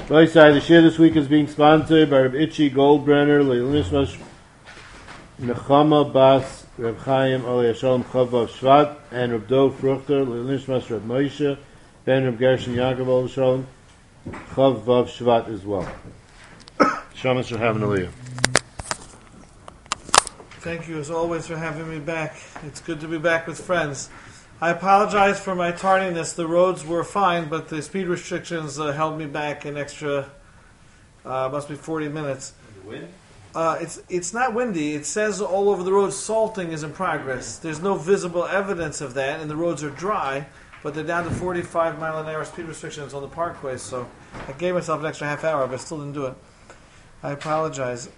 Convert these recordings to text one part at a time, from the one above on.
Right side, the share this week is being sponsored by Reb Itchy Goldbrenner, Leil Nishmash Nechama Bas Reb Chaim Olei Shalom Chavav Shvat, and Reb Dov Fruchter, Leil Nishmash Reb Moshe Ben Reb Gershon Yaakov Olei Shalom Chavav Shvat as well. Shamas for having Aliyah. Thank you as always for having me back. It's good to be back with friends. I apologize for my tardiness. The roads were fine, but the speed restrictions held me back an extra, must be 40 minutes. The wind? It's not windy. It says all over the road salting is in progress. There's no visible evidence of that, and the roads are dry, but they're down to 45 mile an hour speed restrictions on the parkway, so I gave myself an extra half hour, but I still didn't do it. I apologize.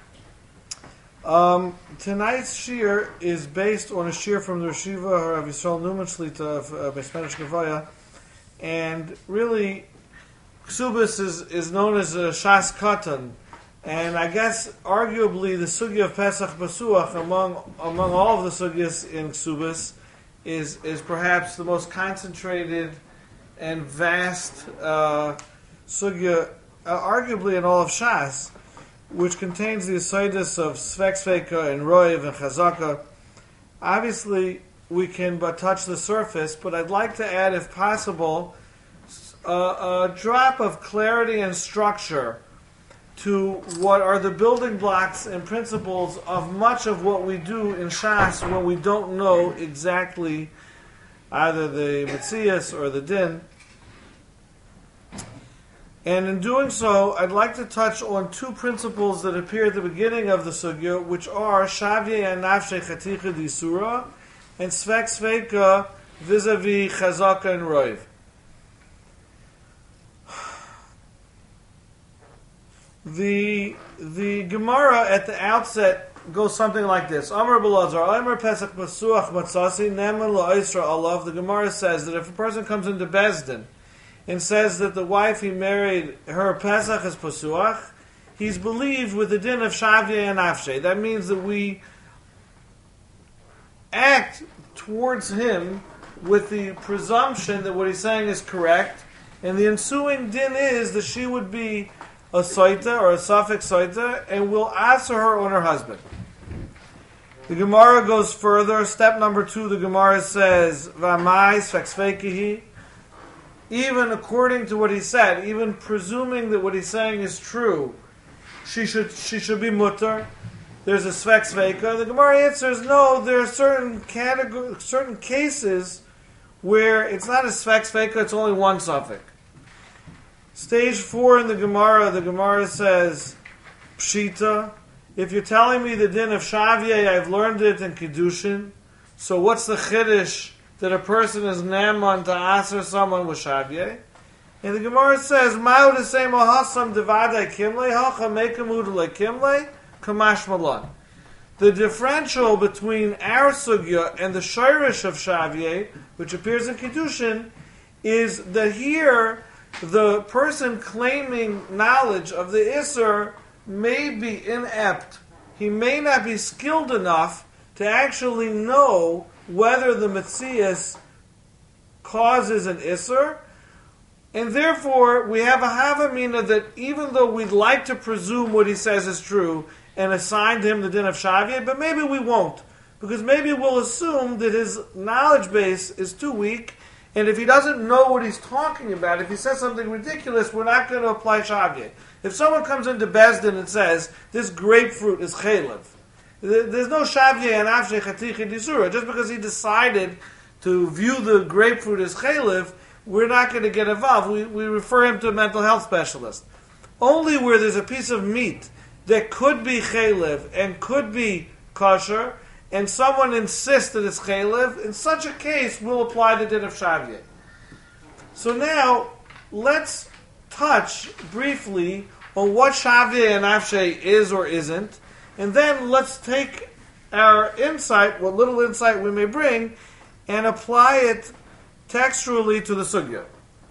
Tonight's shir is based on a shir from the Yeshiva of Yisrael Newman Shlita of Beis Medrash Gevaya, and really, Ksubis is known as a Shas Katan, and I guess arguably the sugya of Pesach Basuach among all of the sugyas in Ksubis is perhaps the most concentrated and vast sugya, arguably in all of Shas, which contains the Yesodus of Svek Sveka and Roiv and Chazaka. Obviously, we can but touch the surface, but I'd like to add, if possible, a drop of clarity and structure to what are the building blocks and principles of much of what we do in Shas when we don't know exactly either the Metzias or the Din. And in doing so, I'd like to touch on two principles that appear at the beginning of the sugya, which are Shavye and Nafshe Chaticha Disura, and Svek Sveka vis-a-vis Chazaka and Roiv. The Gemara at the outset goes something like this: Amar Belazar, Amar Pesach Basuach Matzasi Neman LaIsra Alav. The Gemara says that if a person comes into Bezdin and says that the wife he married, her Pesach is Pasuach, he's believed with the din of Shavye and Nafshe. That means that we act towards him with the presumption that what he's saying is correct, and the ensuing din is that she would be a soita or a suffix soita, and will answer her on her husband. The Gemara goes further. Step number 2, the Gemara says, V'amai svek. Even according to what he said, even presuming that what he's saying is true, she should be mutter. There's a svek sveka. The Gemara answers, no, there are certain cases where it's not a svek sveka, it's only one suffix. Stage 4 in the Gemara says, Pshita, if you're telling me the din of Shavye, I've learned it in Kiddushin, so what's the chiddush that a person is naman to answer someone with Shavye? And the Gemara says, Ma'u the same ahasam devadai kimle, hacha mekamudale kimle, kamash malan. The differential between our sugya and the shirish of Shavye, which appears in Kiddushin, is that here the person claiming knowledge of the Isser may be inept. He may not be skilled enough to actually know whether the Metzias causes an Isser, and therefore we have a Havamina that even though we'd like to presume what he says is true and assign him the din of Shavye, but maybe we won't, because maybe we'll assume that his knowledge base is too weak, and if he doesn't know what he's talking about, if he says something ridiculous, we're not going to apply Shavye. If someone comes into Bezdin and says, this grapefruit is chaylev, there's no Shavye and Afshei Chatichi Disura. Just because he decided to view the grapefruit as chaylev, we're not going to get involved. We refer him to a mental health specialist. Only where there's a piece of meat that could be chaylev and could be kosher, and someone insists that it's chaylev, in such a case, we'll apply the din of Shavye. So now, let's touch briefly on what Shavye and Afshei is or isn't, and then let's take our insight, what little insight we may bring, and apply it textually to the sugya.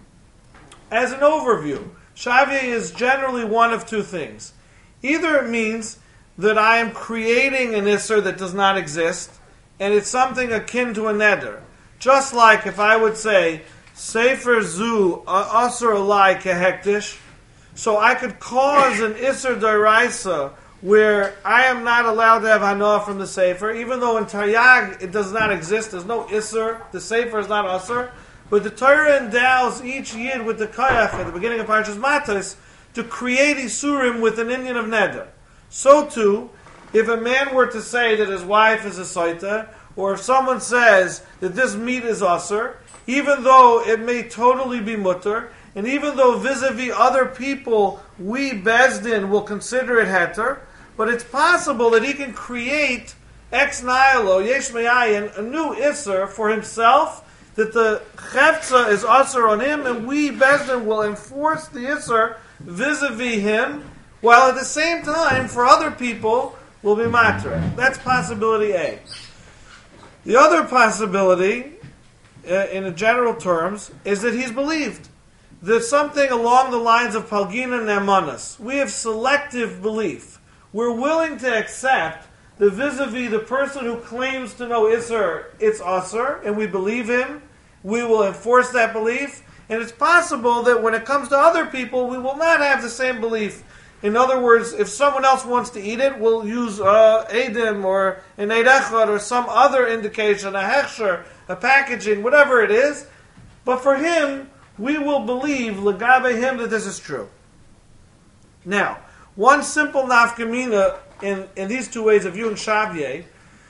As an overview, Shavye is generally one of two things. Either it means that I am creating an Isser that does not exist, and it's something akin to a neder. Just like if I would say, Sefer Zu Asur Alai Kehektish, So I could cause an Isser D'Oraisa where I am not allowed to have Hanoah from the Sefer, even though in Taryag it does not exist. There's no Isser. The Sefer is not Asr. But the Torah endows each Yid with the Kayach at the beginning of Parashas Matos to create Isurim with an Indian of Neder. So too, if a man were to say that his wife is a Saita, or if someone says that this meat is Asr, even though it may totally be Mutter, and even though vis-a-vis other people, we, Bezdin, will consider it Heter, but it's possible that he can create ex nihilo, yesh me'ayin, a new Isser for himself, that the Chefza is Asr on him, and we, Bezdin, will enforce the Isser vis-a-vis him, while at the same time, for other people, will be Matra. That's possibility A. The other possibility, in a general terms, is that he's believed. There's something along the lines of Palgina Nemanas. We have selective belief. We're willing to accept the vis-a-vis the person who claims to know Isser, it's Asr, and we believe him. We will enforce that belief. And it's possible that when it comes to other people, we will not have the same belief. In other words, if someone else wants to eat it, we'll use Edim or an Eidechad or some other indication, a Hechsher, a packaging, whatever it is. But for him, we will believe, Legabe him, that this is true. Now, one simple nafkamina in these two ways of viewing Shavye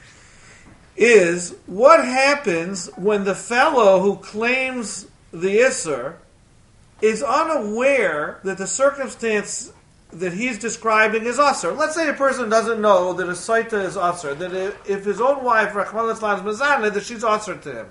is what happens when the fellow who claims the Isser is unaware that the circumstance that he's describing is Asr. Let's say a person doesn't know that a Saita is Asr, that if his own wife, Rachman al-Islam, is Mazana, that she's Asr to him.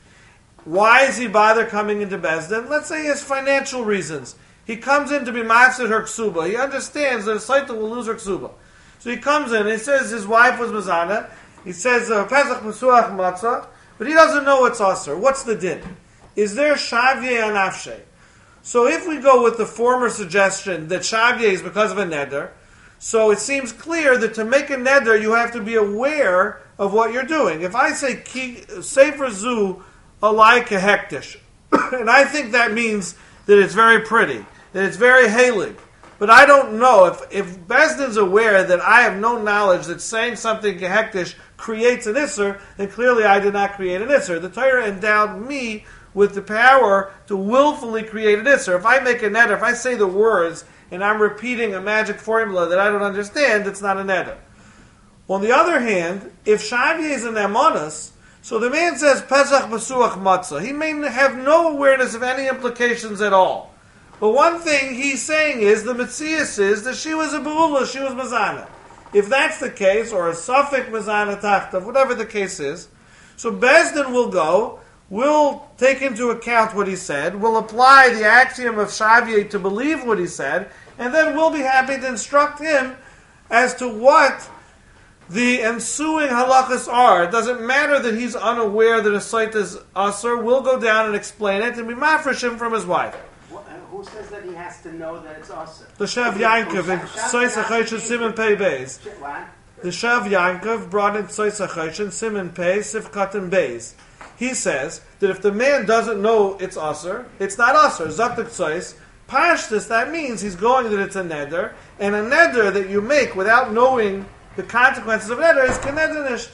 Why is he bother coming into Bezdin? Let's say he has financial reasons. He comes in to be mafsid her ksuba. He understands that a Saita will lose her ksuba. So he comes in, he says his wife was Mazana, he says Pesach Mesuach Matzah, but he doesn't know what's Asr. What's the din? Is there Shavye on Afshe? So if we go with the former suggestion that Shavye is because of a neder, so it seems clear that to make a neder you have to be aware of what you're doing. If I say Sefer Zu alike hektish, and I think that means that it's very pretty, that it's very halig, but I don't know, if Bezdin's aware that I have no knowledge that saying something hektish creates an Isser, then clearly I did not create an Isser. The Torah endowed me with the power to willfully create an Isser. If I make a neder, if I say the words and I'm repeating a magic formula that I don't understand, it's not a neder. On the other hand, if Shavye is an Amonis, so the man says Pesach Basuach Matzah, he may have no awareness of any implications at all. But one thing he's saying is, the Metzias is that she was a Be'ula, she was Mazana. If that's the case, or a Safek Mazana Tachtav, whatever the case is, so Bezdin will go, we'll take into account what he said, we'll apply the axiom of Shavye to believe what he said, and then we'll be happy to instruct him as to what the ensuing halachas are. It doesn't matter that he's unaware that a site is asur. We'll go down and explain it and be mafresh him from his wife. Who says that he has to know that it's asur? The Shev Yankov in Tzois HaChoshen Siman Pei Beis. The Shev Yankov brought in Tzois HaChoshen Siman Pei Sifkat Beis. He says that if the man doesn't know it's asur, it's not asur. Zaktik Tzois. Pashtus, that means he's going that it's a neder, and a neder that you make without knowing the consequences of neder is kenedernisht.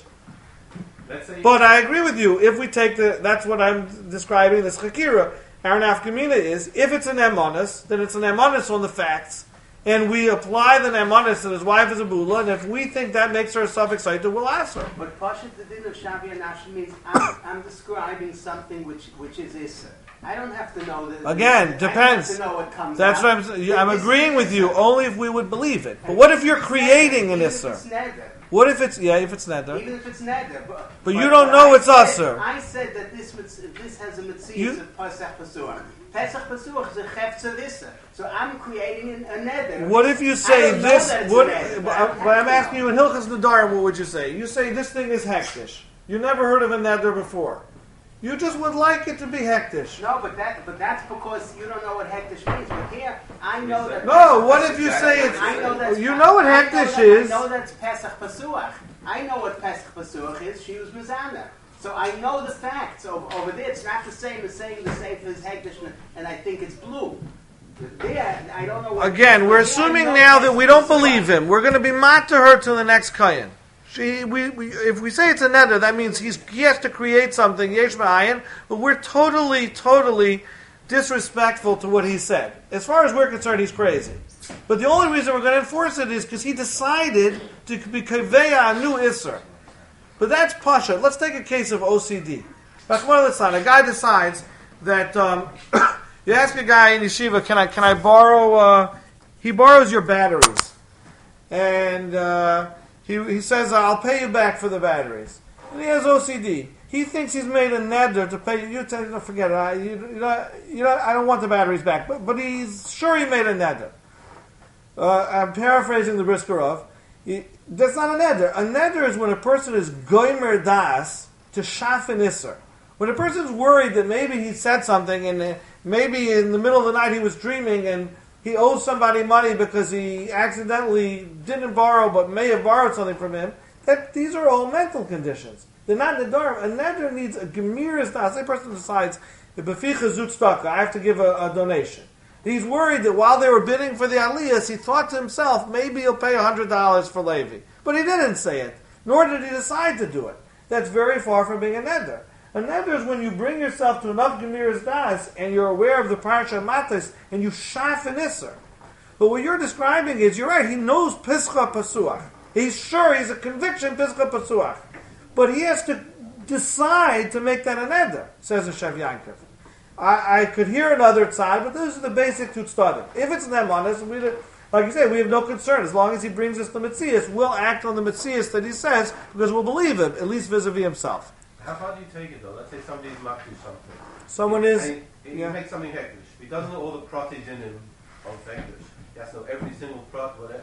But I agree with you. If we take that's what I'm describing, this chakira. Our nafkamina is, if it's an emonis, then it's an emonis on the facts, and we apply the emonis that his wife is a bula, and if we think that makes her a suffix saita, we'll ask her. But Pashat the din of Shavya and Nafshi means I'm describing something which is Issa. I don't have to know that. Again, depends. I don't have to know what comes That's out. what I'm agreeing with you, only if we would believe it. But what if you're creating an Issa? What if it's if it's neder? Even if it's neder, but you don't know it's asur. I said that this has a mitzvah of Pesach Pasuach. Pesach Pasuach is a chefzer issa. So I'm creating a neder. What if you say this? But I'm asking you in Hilchas Nadarim, what would you say? You say this thing is hektish. You never heard of a neder before. You just would like it to be hektish. No, but that's because you don't know what hektish means. But here, I know that. No, what if you say it's? I know that's, you know what hektish is. I know that's Pesach Pasuach. I know what Pesach Pasuach is. She was Mizana. So I know the facts. Over there, it's not the same as saying the Sefer is hektish and I think it's blue. I don't know what Again, we're assuming now that we don't believe him. We're going to be mat to her to the next kayan. If we say it's a neder, that means he has to create something, yesh ma'ayin, but we're totally disrespectful to what he said. As far as we're concerned, he's crazy. But the only reason we're going to enforce it is because he decided to be kaveya a new isser. But that's pasha. Let's take a case of OCD. A guy decides that you ask a guy in yeshiva, can I borrow? He borrows your batteries, and he says, I'll pay you back for the batteries. And he has OCD. He thinks he's made a neder to pay you. You tell him, forget it. I don't want the batteries back. But he's sure he made a neder. I'm paraphrasing the Briskerov. That's not a neder. A neder is when a person is goymer das to shaf an isser. When a person's worried that maybe he said something and maybe in the middle of the night he was dreaming and he owes somebody money because he accidentally didn't borrow but may have borrowed something from him, these are all mental conditions. They're not nedarim. A neder needs a gemiris das. A person decides, I have to give a donation. He's worried that while they were bidding for the aliyahs, he thought to himself, maybe he'll pay $100 for Levi. But he didn't say it, nor did he decide to do it. That's very far from being a neder. A neder is when you bring yourself to enough gemiris das and you're aware of the parsha matis and you shaf an isser. But what you're describing is, you're right, he knows pischa pasuach. He's sure, he's a conviction pischa pasuach. But he has to decide to make that a neder, says the Shev Yankov. I could hear another side, but those are the basic tutzadim. If it's nemanis, like you say, we have no concern. As long as he brings us the Metzias, we'll act on the Metzias that he says, because we'll believe him, at least vis-a-vis himself. How far do you take it though? Let's say somebody's not do something. Someone is... He makes something hektish. He doesn't know all the protis in him of hektish. He has to know every single prot, whatever,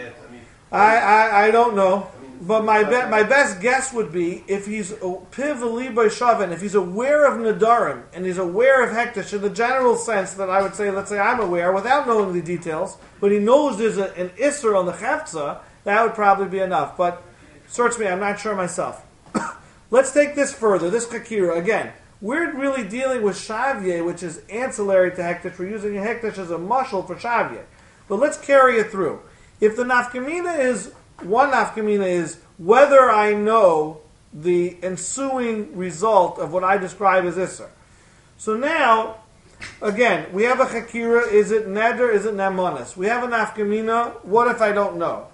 I don't know. But my best guess would be if he's piv liboy shavan, if he's aware of nadarim and he's aware of hektish in the general sense that I would say, let's say I'm aware without knowing the details, but he knows there's an isser on the chefza, that would probably be enough. But search me, I'm not sure myself. Let's take this further. This chakira again. We're really dealing with shavye, which is ancillary to hektish. We're using hektish as a mushal for shavye. But let's carry it through. If the nafkamina is, one nafkamina is whether I know the ensuing result of what I describe as isser. So now, again, we have a chakira, is it neder, is it nemanis? We have a nafkamina, what if I don't know?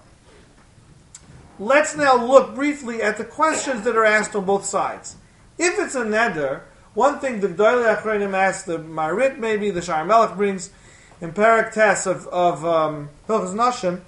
Let's now look briefly at the questions that are asked on both sides. If it's a neder, one thing the G'dolei Achronim asks, the Marit maybe, the Shar Melech brings, in Perek Tes of Hilchos Nashim,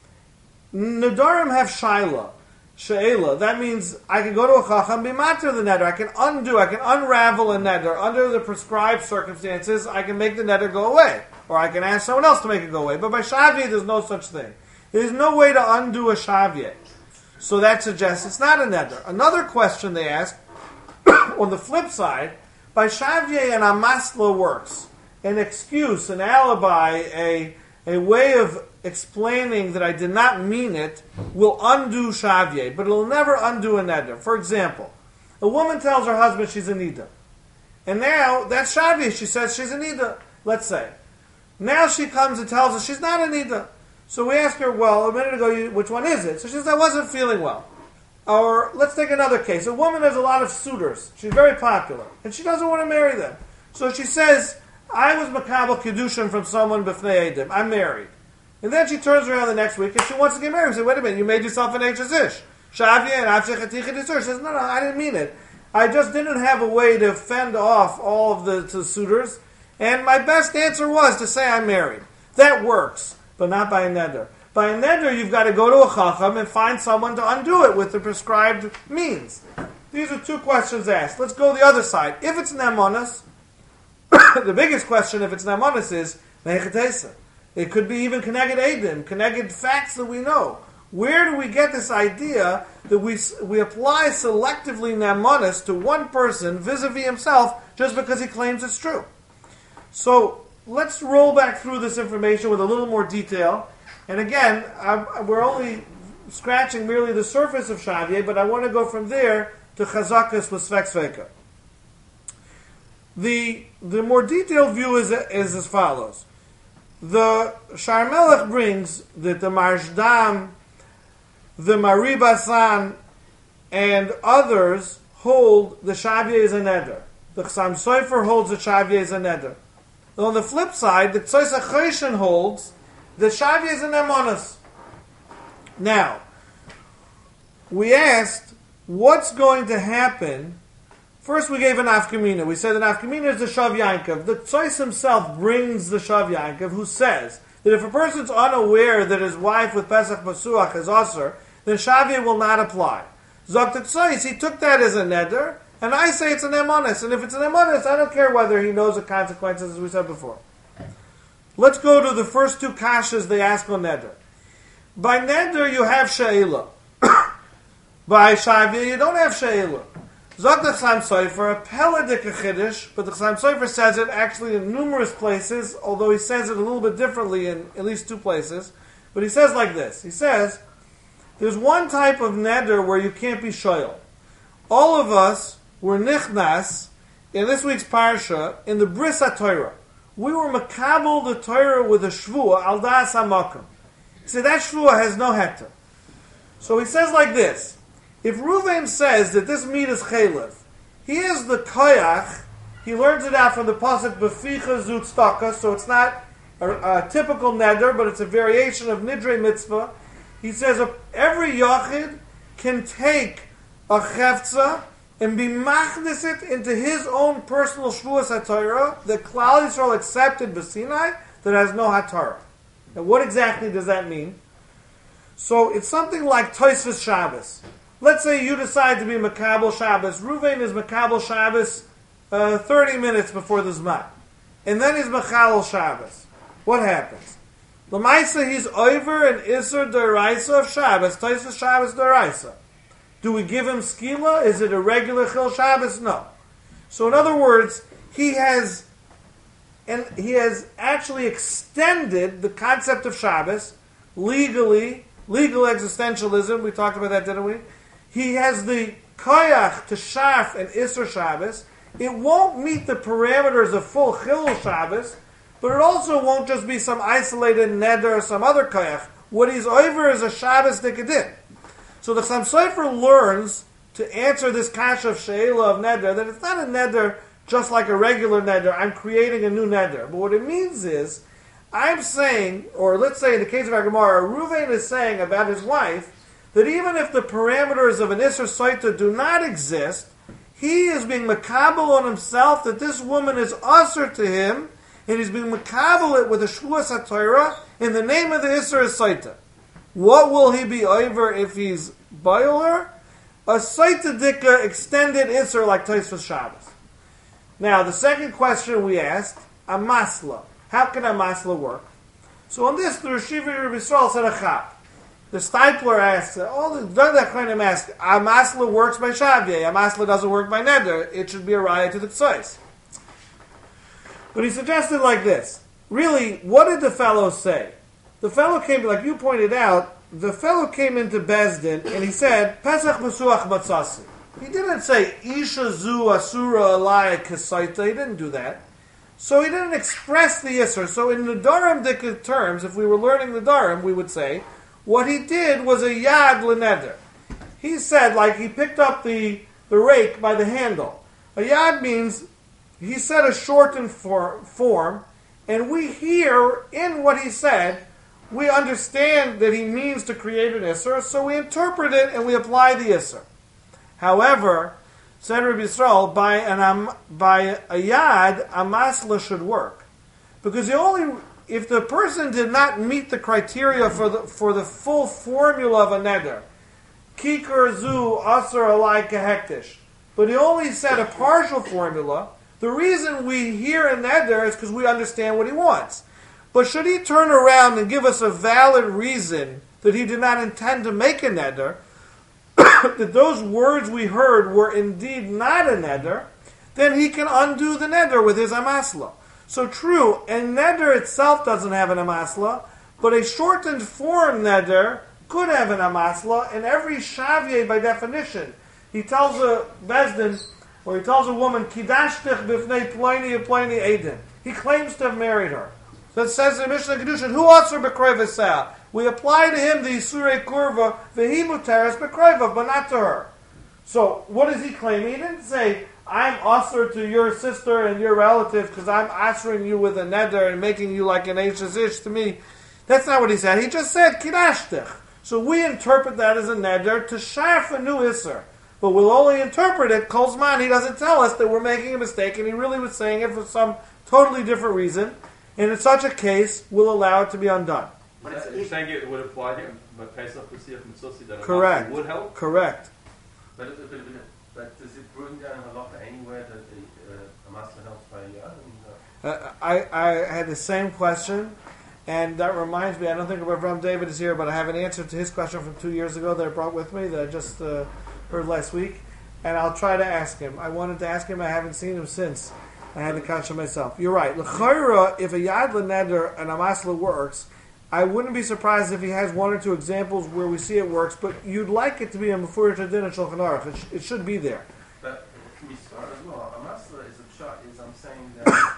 Nedarim have She'ela. That means I can go to a Chacham, be matter the neder. I can unravel a neder. Under the prescribed circumstances, I can make the neder go away. Or I can ask someone else to make it go away. But by Shavye, there's no such thing. There's no way to undo a Shavye. So that suggests it's not a neder. Another question they ask, on the flip side, by Shavye and Amasla works. An excuse, an alibi, a way of explaining that I did not mean it will undo Shavye, but it will never undo a neder. For example, a woman tells her husband she's a nida. And now, that's Shavye, she says she's a nida, let's say. Now she comes and tells us she's not a nida. So we ask her, well, a minute ago, which one is it? So she says, I wasn't feeling well. Or, let's take another case. A woman has a lot of suitors. She's very popular. And she doesn't want to marry them. So she says, I was makabel kedushin from someone b'fnei edim. I'm married. And then she turns around the next week and she wants to get married. We say, wait a minute, you made yourself an anxious ish. Shavye and avshechatich disur. She says, no, I didn't mean it. I just didn't have a way to fend off all of the suitors. And my best answer was to say I'm married. That works, but not by a neder. By a neder, you've got to go to a chacham and find someone to undo it with the prescribed means. These are two questions asked. Let's go the other side. If it's nemanis, the biggest question, if it's nemanis, is mechatesa. It could be even keneged edim, keneged facts that we know. Where do we get this idea that we apply selectively nemanis to one person vis-a-vis himself just because he claims it's true? So let's roll back through this information with a little more detail. And again, we're only scratching merely the surface of Shavye, but I want to go from there to Chazakas with Svek. The more detailed view is as follows. the Shar Melech brings that the Marshdam, the Maribasan, and others hold the Shavya is a neder. The Chassam Sofer holds the Shavya is a neder. And on the flip side, the Tzos HaChoshen holds the Shavya is an emonos. Now, we asked, what's going to happen? First, we gave an Afkamina. We said an Afkamina is the Shav Yankov. The Tzos himself brings the Shav Yankov, who says that if a person's unaware that his wife with Pesach Pasuach is Asr, then Shavya will not apply. Zok Tzos, he took that as a neder, and I say it's an emonis. And if it's an emonis, I don't care whether he knows the consequences, as we said before. Let's go to the first two kashas they ask on neder. By neder, you have she'ela. By Shavya, you don't have she'ela. Zok the Chassam Sofer, a peladik chiddush, but the Chassam Sofer says it actually in numerous places, although he says it a little bit differently in at least two places. But he says like this. He says, there's one type of neder where you can't be shoyel. All of us were nichnas in this week's parsha in the Bris HaTorah. We were makabel the Torah with a shvuah al das hamakom. He said that shvuah has no heter. So he says like this. If Reuven says that this meat is chaylev, he is the koyach, he learns it out from the pasuk beficha zutstaka, so it's not a typical neder, but it's a variation of nidrei mitzvah. He says every yachid can take a chefza and be machdis it into his own personal shvuas haTorah that Klal Yisrael accepted b'Sinai that has no haTorah. Now, what exactly does that mean? So it's something like Tosfos Shabbos. Let's say you decide to be Makabel Shabbos. Reuven is Makabel Shabbos 30 minutes before the Zman. And then he's Makabel Shabbos. What happens? L'maisa, he's over an Isser D'Oraisa of Shabbos. Tosfos Shabbos D'Oraisa. Do we give him skila? Is it a regular Chil Shabbos? No. So in other words, he has actually extended the concept of Shabbos legally, legal existentialism. We talked about that, didn't we? He has the koyach to shaf and Isser Shabbos. It won't meet the parameters of full Chil Shabbos, but it also won't just be some isolated neder or some other koyach. What he's over is a Shabbos nikadin. So the Chassam Sofer learns to answer this kasha of she'ela of neder, that it's not a neder just like a regular neder. I'm creating a new neder. But what it means is, I'm saying, or let's say in the case of our Gemara, Reuven is saying about his wife, that even if the parameters of an Isser Saita do not exist, he is being makabel on himself that this woman is usher to him, and he's being makabel it with a shvuas haTorah in the name of the Isser Saita. What will he be over if he's boiler? A Saita Dika extended Isser like Tosfos Shabbos. Now, the second question we asked, a masla. How can a masla work? So on this, the Rishiva Rabbi Yisrael said a chap. The Stipler asks, all the Dachranim ask, a masla works by Shavya, a masla doesn't work by neder, it should be a raya to the tzos. But he suggested like this. Really, what did the fellow say? The fellow came, like you pointed out, the fellow came into Bezdin and he said, Pesach Masuach Matzasi. He didn't say, Isha zu asura alaya kasaita. He didn't do that. So he didn't express the Yisr. So in the Dharam terms, if we were learning the Dharam, we would say, what he did was a yad l'neder. He said, like he picked up the rake by the handle. A yad means he said a shortened form, and we hear in what he said, we understand that he means to create an Isser, so we interpret it and we apply the Isser. However, said Rabbi Yisrael, by a yad, a masla should work. Because if the person did not meet the criteria for the full formula of a neder, kikar zu asar alai kehektish, but he only said a partial formula, the reason we hear a neder is because we understand what he wants. But should he turn around and give us a valid reason that he did not intend to make a neder, that those words we heard were indeed not a neder, then he can undo the neder with his amasla. So true, a neder itself doesn't have an amasla, but a shortened form neder could have an amasla, and every shavye by definition, he tells a bezdin, or he tells a woman, Kidashtich b'fnei ploini eden. He claims to have married her. So it says in Mishnah Kedushin, who asur b'kroiv we apply to him the Isurei Kurva, v'hi muteres b'kroiv, but not to her. So, what is he claiming? He didn't say, I'm asur to your sister and your relative because I'm asuring you with a neder and making you like an ish to me. That's not what he said. He just said, kidashtech. So we interpret that as a neder to shaf a new isser. But we'll only interpret it, Kolzman, he doesn't tell us that we're making a mistake, and he really was saying it for some totally different reason. And in such a case, we'll allow it to be undone. You're saying it would apply here, but Pesach Pesach Mitzvah that Correct. Would help? Correct. But does it bring down halacha anywhere that a master helps by yad? I had the same question, and that reminds me, I don't think Rav David is here, but I have an answer to his question from 2 years ago that I brought with me that I just heard last week, and I'll try to ask him. I wanted to ask him, I haven't seen him since. I had to catch him myself. You're right. L'chayra, if a yad l'neder and a masla works, I wouldn't be surprised if he has one or two examples where we see it works, but you'd like it to be a Mefurish Adin and Shulchan Aruch. It should be there. But to be smart as well, a masla is a shot. I'm saying that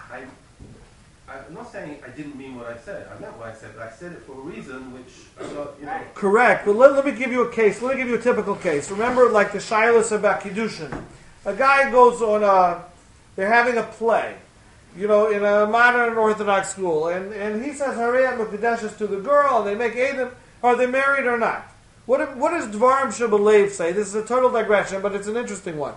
I'm not saying I didn't mean what I said. I meant what I said, but I said it for a reason which I thought, Correct. But let me give you a case. Let me give you a typical case. Remember, like the Shilas about Kiddushin. A guy goes on they're having a play, in a modern Orthodox school, and he says Harei Mekudeshes to the girl, and they make Edom. Are they married or not? What does Dvarim Shabalev say? This is a total digression, but it's an interesting one.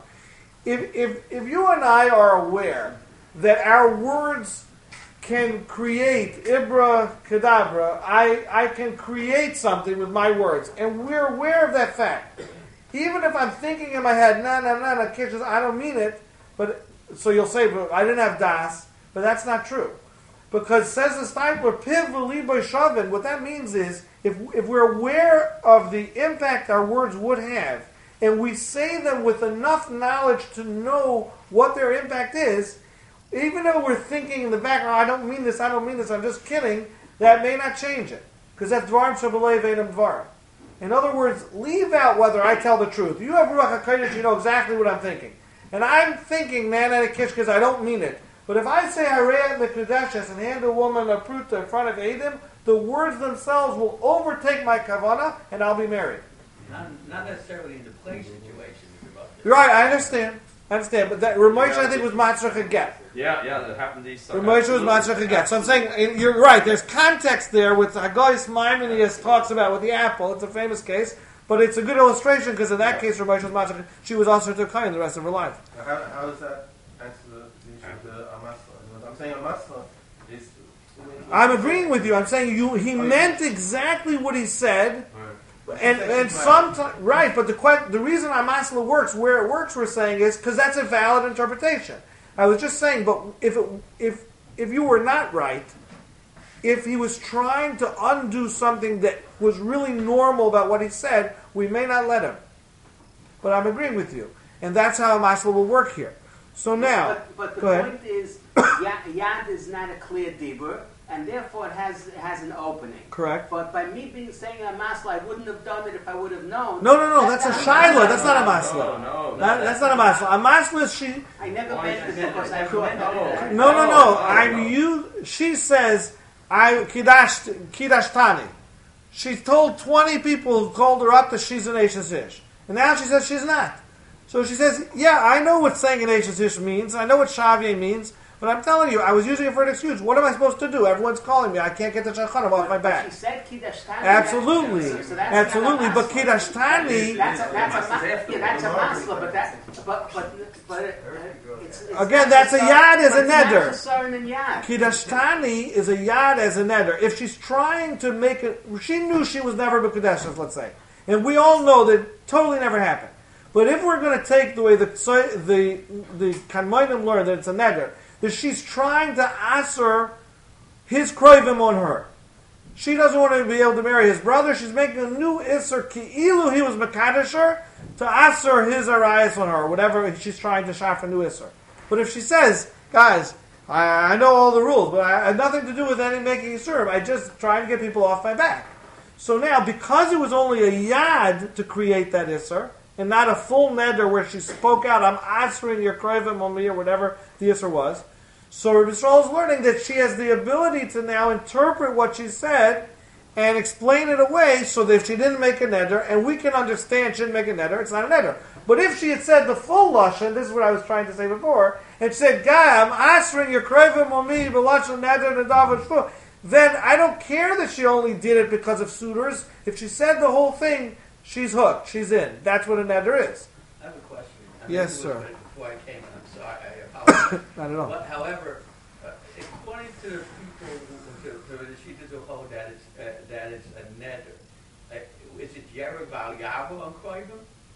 If you and I are aware that our words can create Ibra Kedabra, I can create something with my words, and we're aware of that fact. Even if I'm thinking in my head, no, I don't mean it, but so you'll say, but I didn't have das, but that's not true. Because says the Steipler, Piv v'liboy shavin, what that means is, if we're aware of the impact our words would have, and we say them with enough knowledge to know what their impact is, even though we're thinking in the background, I don't mean this, I'm just kidding, that may not change it. Because that's Dvarim Shabalev Edom Dvarim. In other words, leave out whether I tell the truth. You have Ruach HaKodesh, you know exactly what I'm thinking. And I'm thinking Nan and a Kish because I don't mean it. But if I say Harei Mekudeshes and hand a woman a pruta in front of Edom, the words themselves will overtake my kavanah and I'll be married. Not necessarily in the play situation. Right, I understand. But that Ramesh, I think, was Matzrach a get. Yeah, that happened to these. Ramesh was Matzrach a get. So I'm saying, you're right, there's context there with Haggais Maimonides talks about with the apple. It's a famous case. But it's a good illustration because in that case, Ramesh was Matzrach. She was also to Kain the rest of her life. How does that answer the issue of the amasla? I'm saying amasla is. I'm agreeing with you. I'm saying he meant exactly what he said. And sometimes, right, but the reason Amasla works where it works, we're saying, is because that's a valid interpretation. I was just saying, but if you were not right, if he was trying to undo something that was really normal about what he said, we may not let him. But I'm agreeing with you, and that's how Amasla will work here. So now, but the go point ahead. is, yad is not a clear dibur, and therefore it has an opening. Correct. But by me saying a masla, I wouldn't have done it if I would have known. No, that's a shaila. That's not a masla. No. That's not a masla. A masla is she. I never meant this because I thought. No. She says, I kiddash tani. She told 20 people who called her up that she's an Eishes Ish. And now she says she's not. So she says, yeah, I know what saying an Eishes Ish means. I know what Shavye means. But I'm telling you, I was using it for an excuse. What am I supposed to do? Everyone's calling me. I can't get the shulchan off my back. She said kiddush tani. Absolutely. So that's Absolutely. not a But kiddush tani, that's a masla, but it's again, that's a yad as a neder. neder. Kiddush tani is a yad as a neder. If she's trying to make it, she knew she was never b'kedeshes, let's say. And we all know that totally never happened. But if we're going to take the way the Kanmoinim learned that it's a neder, that she's trying to aser his kroivim on her. She doesn't want to be able to marry his brother. She's making a new iser ki'ilu he was mekadesher to aser his arayas on her, or whatever she's trying to shaf a new iser. But if she says, guys, I know all the rules, but I had nothing to do with any making a serve. I just trying to get people off my back. So now, because it was only a yad to create that iser, and not a full neder where she spoke out, I'm answering your kroivim on me, or whatever the iser was. So Rabbi Yisrael is learning that she has the ability to now interpret what she said and explain it away so that if she didn't make a neder, and we can understand she didn't make a neder, it's not a neder. But if she had said the full lashon, this is what I was trying to say before, and said, "Guy, I'm asking your krevim on me, but lashon neder nadav shvu," then I don't care that she only did it because of suitors. If she said the whole thing, she's hooked. She's in. That's what a neder is. I have a question. Yes, it was sir. Before I came, and I'm sorry, I apologize. Not at all. But, however, according to the people, to the Shitas who hold that it's a neder, is it Yerub al Yavo on Kroivim?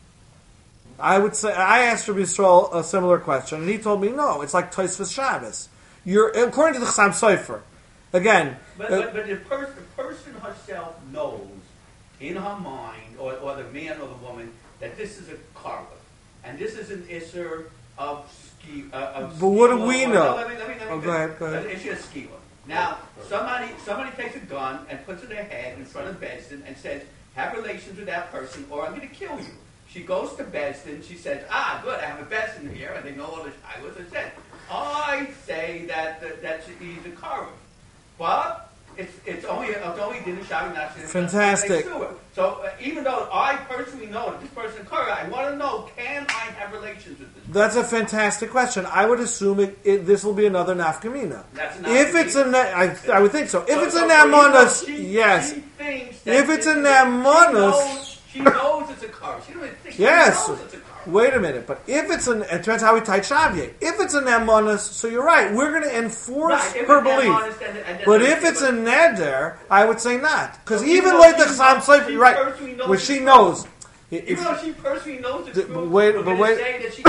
I would say, I asked Rabbi Yisrael a similar question, and he told me, no, it's like Tosfos Shabbos. You're, according to the Chassam Sofer, again... But the person herself knows, in her mind, or the man or the woman, that this is a karma, and this is an isser of ski. But what do we know? Let me go ahead. It's a skiwa. Now, somebody takes a gun and puts it in her head in front of Bezdin and says, have relations with that person, or I'm going to kill you. She goes to Bezdin, she says, good, I have a Bezdin here, and they know all the shilas. I said, I say that he's a karma. But it's only dinner shavi not fantastic. So even though I personally know that this person karma, I want to know, can I have relations with this person? That's a fantastic question. I would assume this will be another nafkamina. If it's a I would think so. If it's a namonos, yes. If it's a namonos, she knows it's a karma. She doesn't even think. Yes. She knows it's a karma. Wait a minute, but if it's it depends how we tie Shavye. If it's a namonos, so you're right, we're going to enforce her belief. But if it's a neder, I would say not, because even like the Chassam Sofer, right, which she knows. Even though she personally knows it's true, wait. Say that she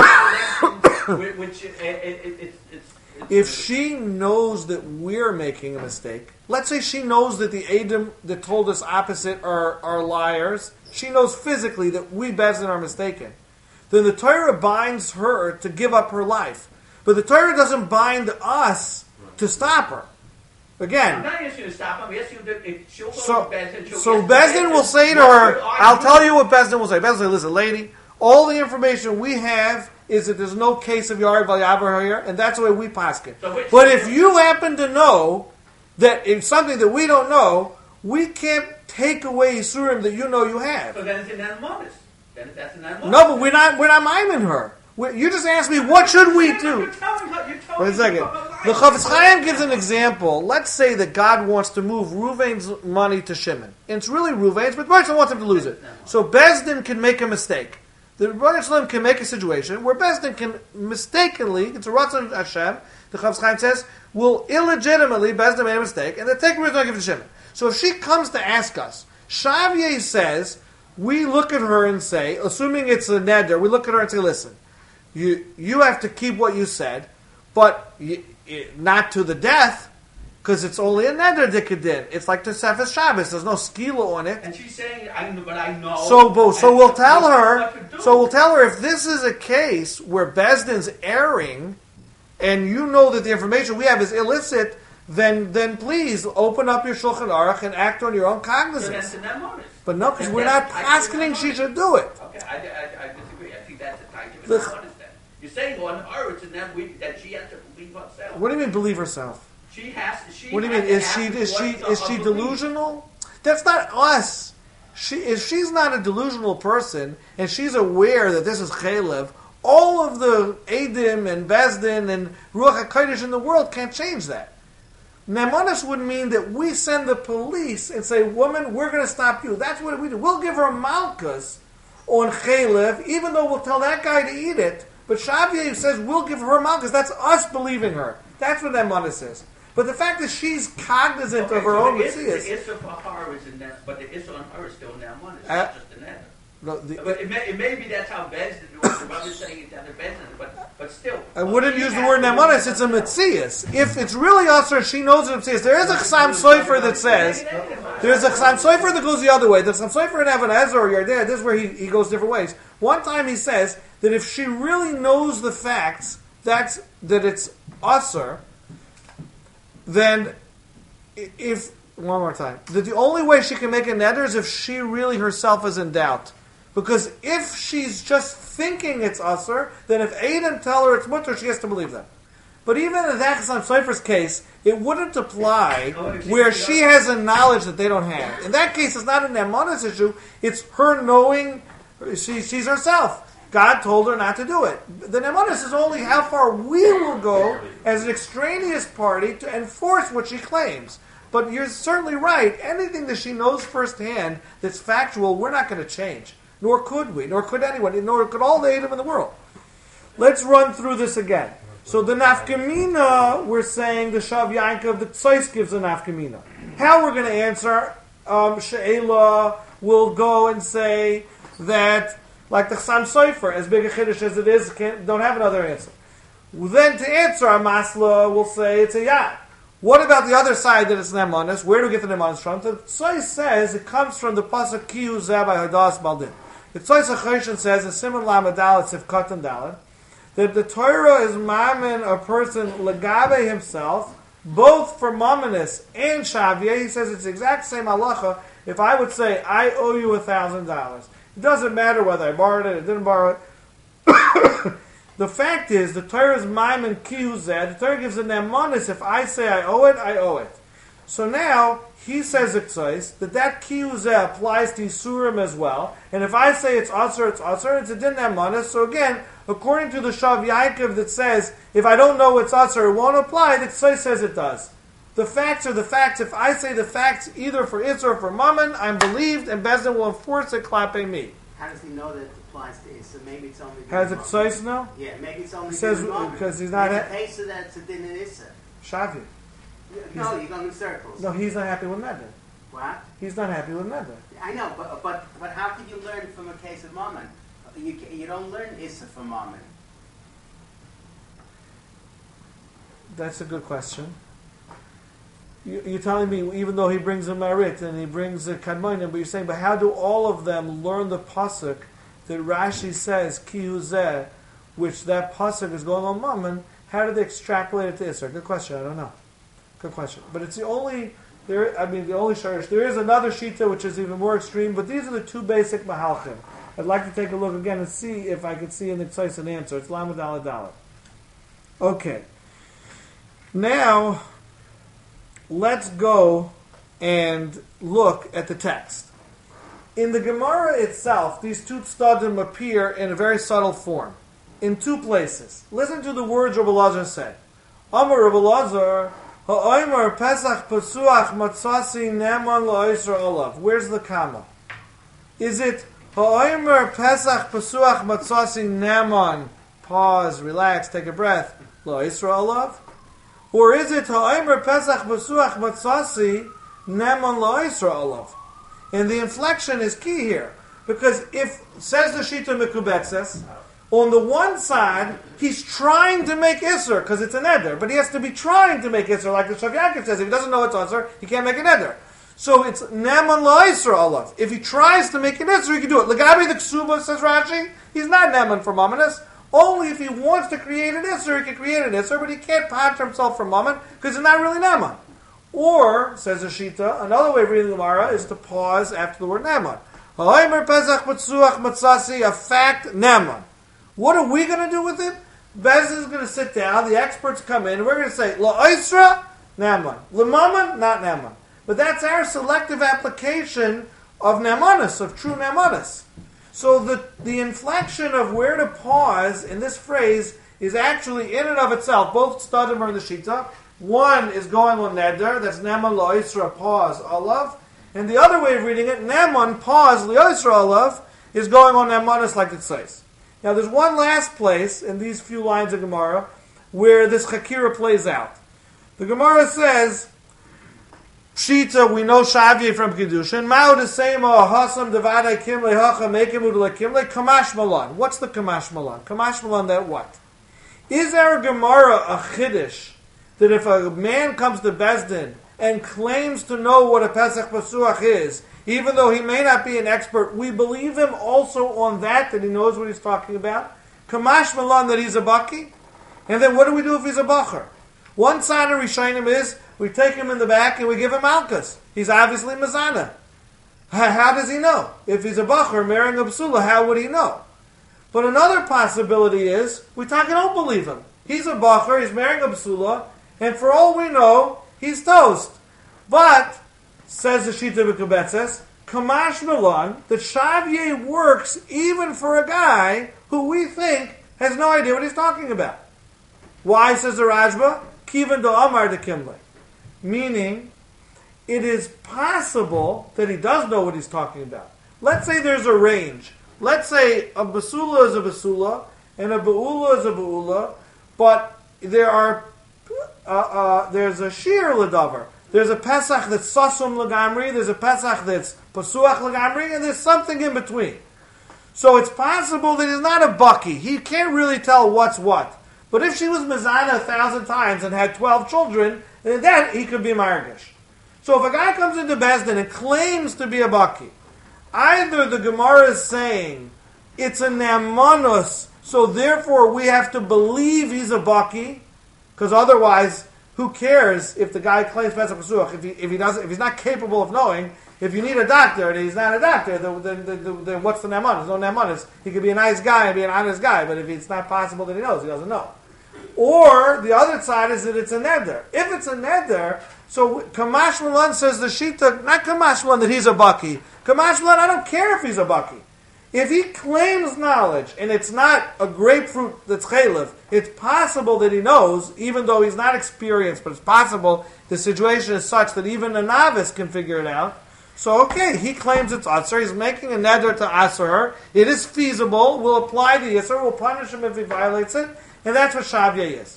has which it's if she knows that we're making a mistake, let's say she knows that the Edom that told us opposite are liars, she knows physically that we Bezdin are mistaken, then the Torah binds her to give up her life. But the Torah doesn't bind us to stop her. Again, I'm not asking you to stop. I'm asking you that if she'll go so to Bezdin, so Bezdin will say to her, I'll tell you what Bezdin will say. Bezdin will say, listen, lady, all the information we have is that there's no case of Yarib Valyavar here, and that's the way we paskin. But if you happen to know that it's something that we don't know, we can't take away Yisurim that you know you have. So then it's an animus. Then that's an animus. No, but we're not miming her. You just asked me, what should we do? You're telling Wait a second. The Chafetz Chaim gives an example. Let's say that God wants to move Ruvain's money to Shimon. And it's really Ruvain's, but Baruch wants him to lose it. So Bezdin can make a mistake. The Baruch can make a situation where Bezdin can mistakenly, it's a Ratzon Hashem, the Chafetz Chaim says, will illegitimately, Bezdin made a mistake, and the take we're going to give it to Shimon. So if she comes to ask us, Shavye says, we look at her and say, assuming it's a neder, we look at her and say, listen, you have to keep what you said, but not to the death, because it's only a neder dikadin. It's like the Tosefes Shabbos. There's no skila on it. And she's saying, but I know. So we'll tell her. So we'll tell her if this is a case where Bezdin's erring, and you know that the information we have is illicit, then please open up your Shulchan Aruch and act on your own cognizance. So that's an animus. But no, because we're not asking she should do it. Okay, I disagree. I think that's a type of an animus. You're saying on her it's an animus that she has to believe herself. What do you mean believe herself? She has. What do you mean? Is she delusional? That's not us. If she's not a delusional person and she's aware that this is Chalev, all of the Edim and Bezdin and Ruach HaKodesh in the world can't change that. Nemanis would mean that we send the police and say, woman, we're going to stop you. That's what we do. We'll give her malchus on Chalev, even though we'll tell that guy to eat it. But Shavye says we'll give her malchus. That's us believing her. That's what Nemanis is. But the fact that she's cognizant of her own mitzvahs. The issue for her is in that, but the issue on her is still Nemanis. It's not just an animus. No, but it may be that's how Bezdin do it. The brother's saying it's down to Bezdin, but still. I wouldn't use the word nemanis. It's a mitzias. If it's really us, or she knows it's mitzias. There is a Chassam Sofer that says there's a Chassam Sofer that goes the other way. The Chassam Sofer in Even Ezer or Yardea. This is where he goes different ways. One time he says that if she really knows the facts, that it's usher, then if one more time that the only way she can make a neder is if she really herself is in doubt. Because if she's just thinking it's usher, then if Adam tell her it's mutter, she has to believe that. But even in that Chassam Sofer's case, it wouldn't apply where she has a knowledge that they don't have. In that case, it's not an Nemanis issue. It's her knowing she's herself. God told her not to do it. The Nemanis is only how far we will go as an extraneous party to enforce what she claims. But you're certainly right. Anything that she knows firsthand that's factual, we're not going to change. Nor could we. Nor could anyone. Nor could all the Edom in the world. Let's run through this again. So the nafkamina, we're saying the Shav Yankov, the Tzais gives a nafkamina. How we're going to answer, She'ela will go and say that, like the Chassam Sofer, as big a chiddush as it is, don't have another answer. Then to answer our masla, we'll say it's a yad. What about the other side that it's nemanis? Where do we get the nemanis from? The Tzais says it comes from the pasuk Ki hu zeh by Hadas Baldin. The Tzais HaChoshen says in Siman Lamed Dalet Sifkat and Dalet that the Torah is mammon a person legabe himself, both for mammonis and shavia. He says it's the exact same halacha. If I would say I owe you $1,000, it doesn't matter whether I borrowed it or didn't borrow it. The fact is, the Torah is mammon kiyuzeh. The Torah gives a nemanis. If I say I owe it, I owe it. So now he says that kiyuzeh applies to Yisurim as well. And if I say it's asur, it's a din nemanis. So again, according to the Shav Yaakov that says, if I don't know it's asur, it won't apply, the Tzai says it does. The facts are the facts. If I say the facts either for Isser or for Mammon, I'm believed, and Bezdin will enforce it, klape me. How does he know that it applies to Isser? Maybe it's only... Has it Tzai know? Yeah, maybe it's only... He says, because he's not... There's a case of that, it's a din in Isser. Shavi. No, you're going in circles. No, he's not happy with Neder. What? He's not happy with Neder. I know, but how could you learn from a case of Mammon? You don't learn Issa from Mammon. That's a good question. You're telling me, even though he brings a Marit and he brings a Kadmonim, but you're saying, but how do all of them learn the pasuk that Rashi says, Ki hu zeh, which that pasuk is going on Mammon, how do they extrapolate it to Isser? Good question, I don't know. Good question. But it's the only sharish. There is another shita which is even more extreme, but these are the two basic mahalchim. I'd like to take a look again and see if I could see in the Tzais an answer. It's Lamed Daled Daled. Okay. Now, let's go and look at the text. In the Gemara itself, these two tzadim appear in a very subtle form, in two places. Listen to the words Rabbi Elazar said. Amar Rabbi Elazar, ha'omer pesach pasuach matzasi neman la'isra olav. Where's the comma? Is it ha'omer pesach pasuach matzasi neman, pause, relax, take a breath, la'isra olav? Or is it ha'omer pesach pasuach matzasi neman la'isra olav? And the inflection is key here. Because if, says the Shita Mekubetzes, on the one side, he's trying to make Isser, because it's an Eder, but he has to be trying to make Isser, like the Shav Yaakov says. If he doesn't know it's Isser, he can't make an Eder. So it's Neman La'isra Olav. If he tries to make an Isser, he can do it. Lagabi the Ksuba, says Rashi, he's not Neman for Mamonis. Only if he wants to create an Isser, he can create an Isser, but he can't patra himself for Mammon, because he's not really Neman. Or, says Ashita, another way of reading the Gemara is to pause after the word Neman. Ha'omer pesach matzuach matzasi, a fact Neman. What are we going to do with it? Bez is going to sit down, the experts come in, and we're going to say, La'isra, Neman. L'maman, not Neman. But that's our selective application of Nemanis, of true Nemanis. So the inflection of where to pause in this phrase is actually in and of itself. Both Stadim are in the Shita. One is going on Neder, that's Neman La'isra, pause, Olav. And the other way of reading it, Neman, pause, La'isra, Olav, is going on Nemanis like it says. Now there's one last place in these few lines of Gemara where this Chakira plays out. The Gemara says, Pshita, we know Shavye from Kedushin. Ma'u desema hasam devadai kimle hacha mekimu de kimle kamash malan. What's the kamash malan? Kamash malan, that what? Is our Gemara a chiddush that if a man comes to Bezdin and claims to know what a Pesach Pasuach is, even though he may not be an expert, we believe him also on that he knows what he's talking about? Kamash malan, that he's a baki? And then what do we do if he's a bacher? One side of Rishayim is, we take him in the back and we give him Malkus. He's obviously Mazana. How does he know? If he's a bacher, marrying a psula, how would he know? But another possibility is, we don't believe him. He's a bacher, he's marrying a basula, and for all we know, he's toast. But, says the Shita B'Kabetzes, Kamash Milan, that Shavye works even for a guy who we think has no idea what he's talking about. Why, says the Rajba? Kivan do Amar de Kimle. Meaning, it is possible that he does know what he's talking about. Let's say there's a range. Let's say a basula is a basula, and a ba'ula is a ba'ula, but there are there's a shir l'davar. There's a pesach that's sasum l'gamri, there's a pesach that's pasuach l'gamri, and there's something in between. So it's possible that he's not a bucky. He can't really tell what's what. But if she was mezana 1,000 times and had 12 children, then he could be margish. So if a guy comes into Bezdin and claims to be a bucky, either the Gemara is saying it's a ne'amanus, so therefore we have to believe he's a bucky, because otherwise, who cares if the guy claims Pesach Pesuach if he's not capable of knowing? If you need a doctor and he's not a doctor, then what's the ne'amanus? There's no ne'amanus. He could be a nice guy and be an honest guy, but if it's not possible that he knows, he doesn't know. Or the other side is that it's a neder. If it's a neder, so Kamash Milan says the Shita, not Kamash Milan that he's a bucky. Kamash Milan, I don't care if he's a bucky. If he claims knowledge and it's not a grapefruit that's chaylev, it's possible that he knows, even though he's not experienced, but it's possible the situation is such that even a novice can figure it out. So okay, he claims it's Asr, he's making a neder to Asr her. It is feasible, we'll apply the Yisr, we'll punish him if he violates it, and that's what Shavya is.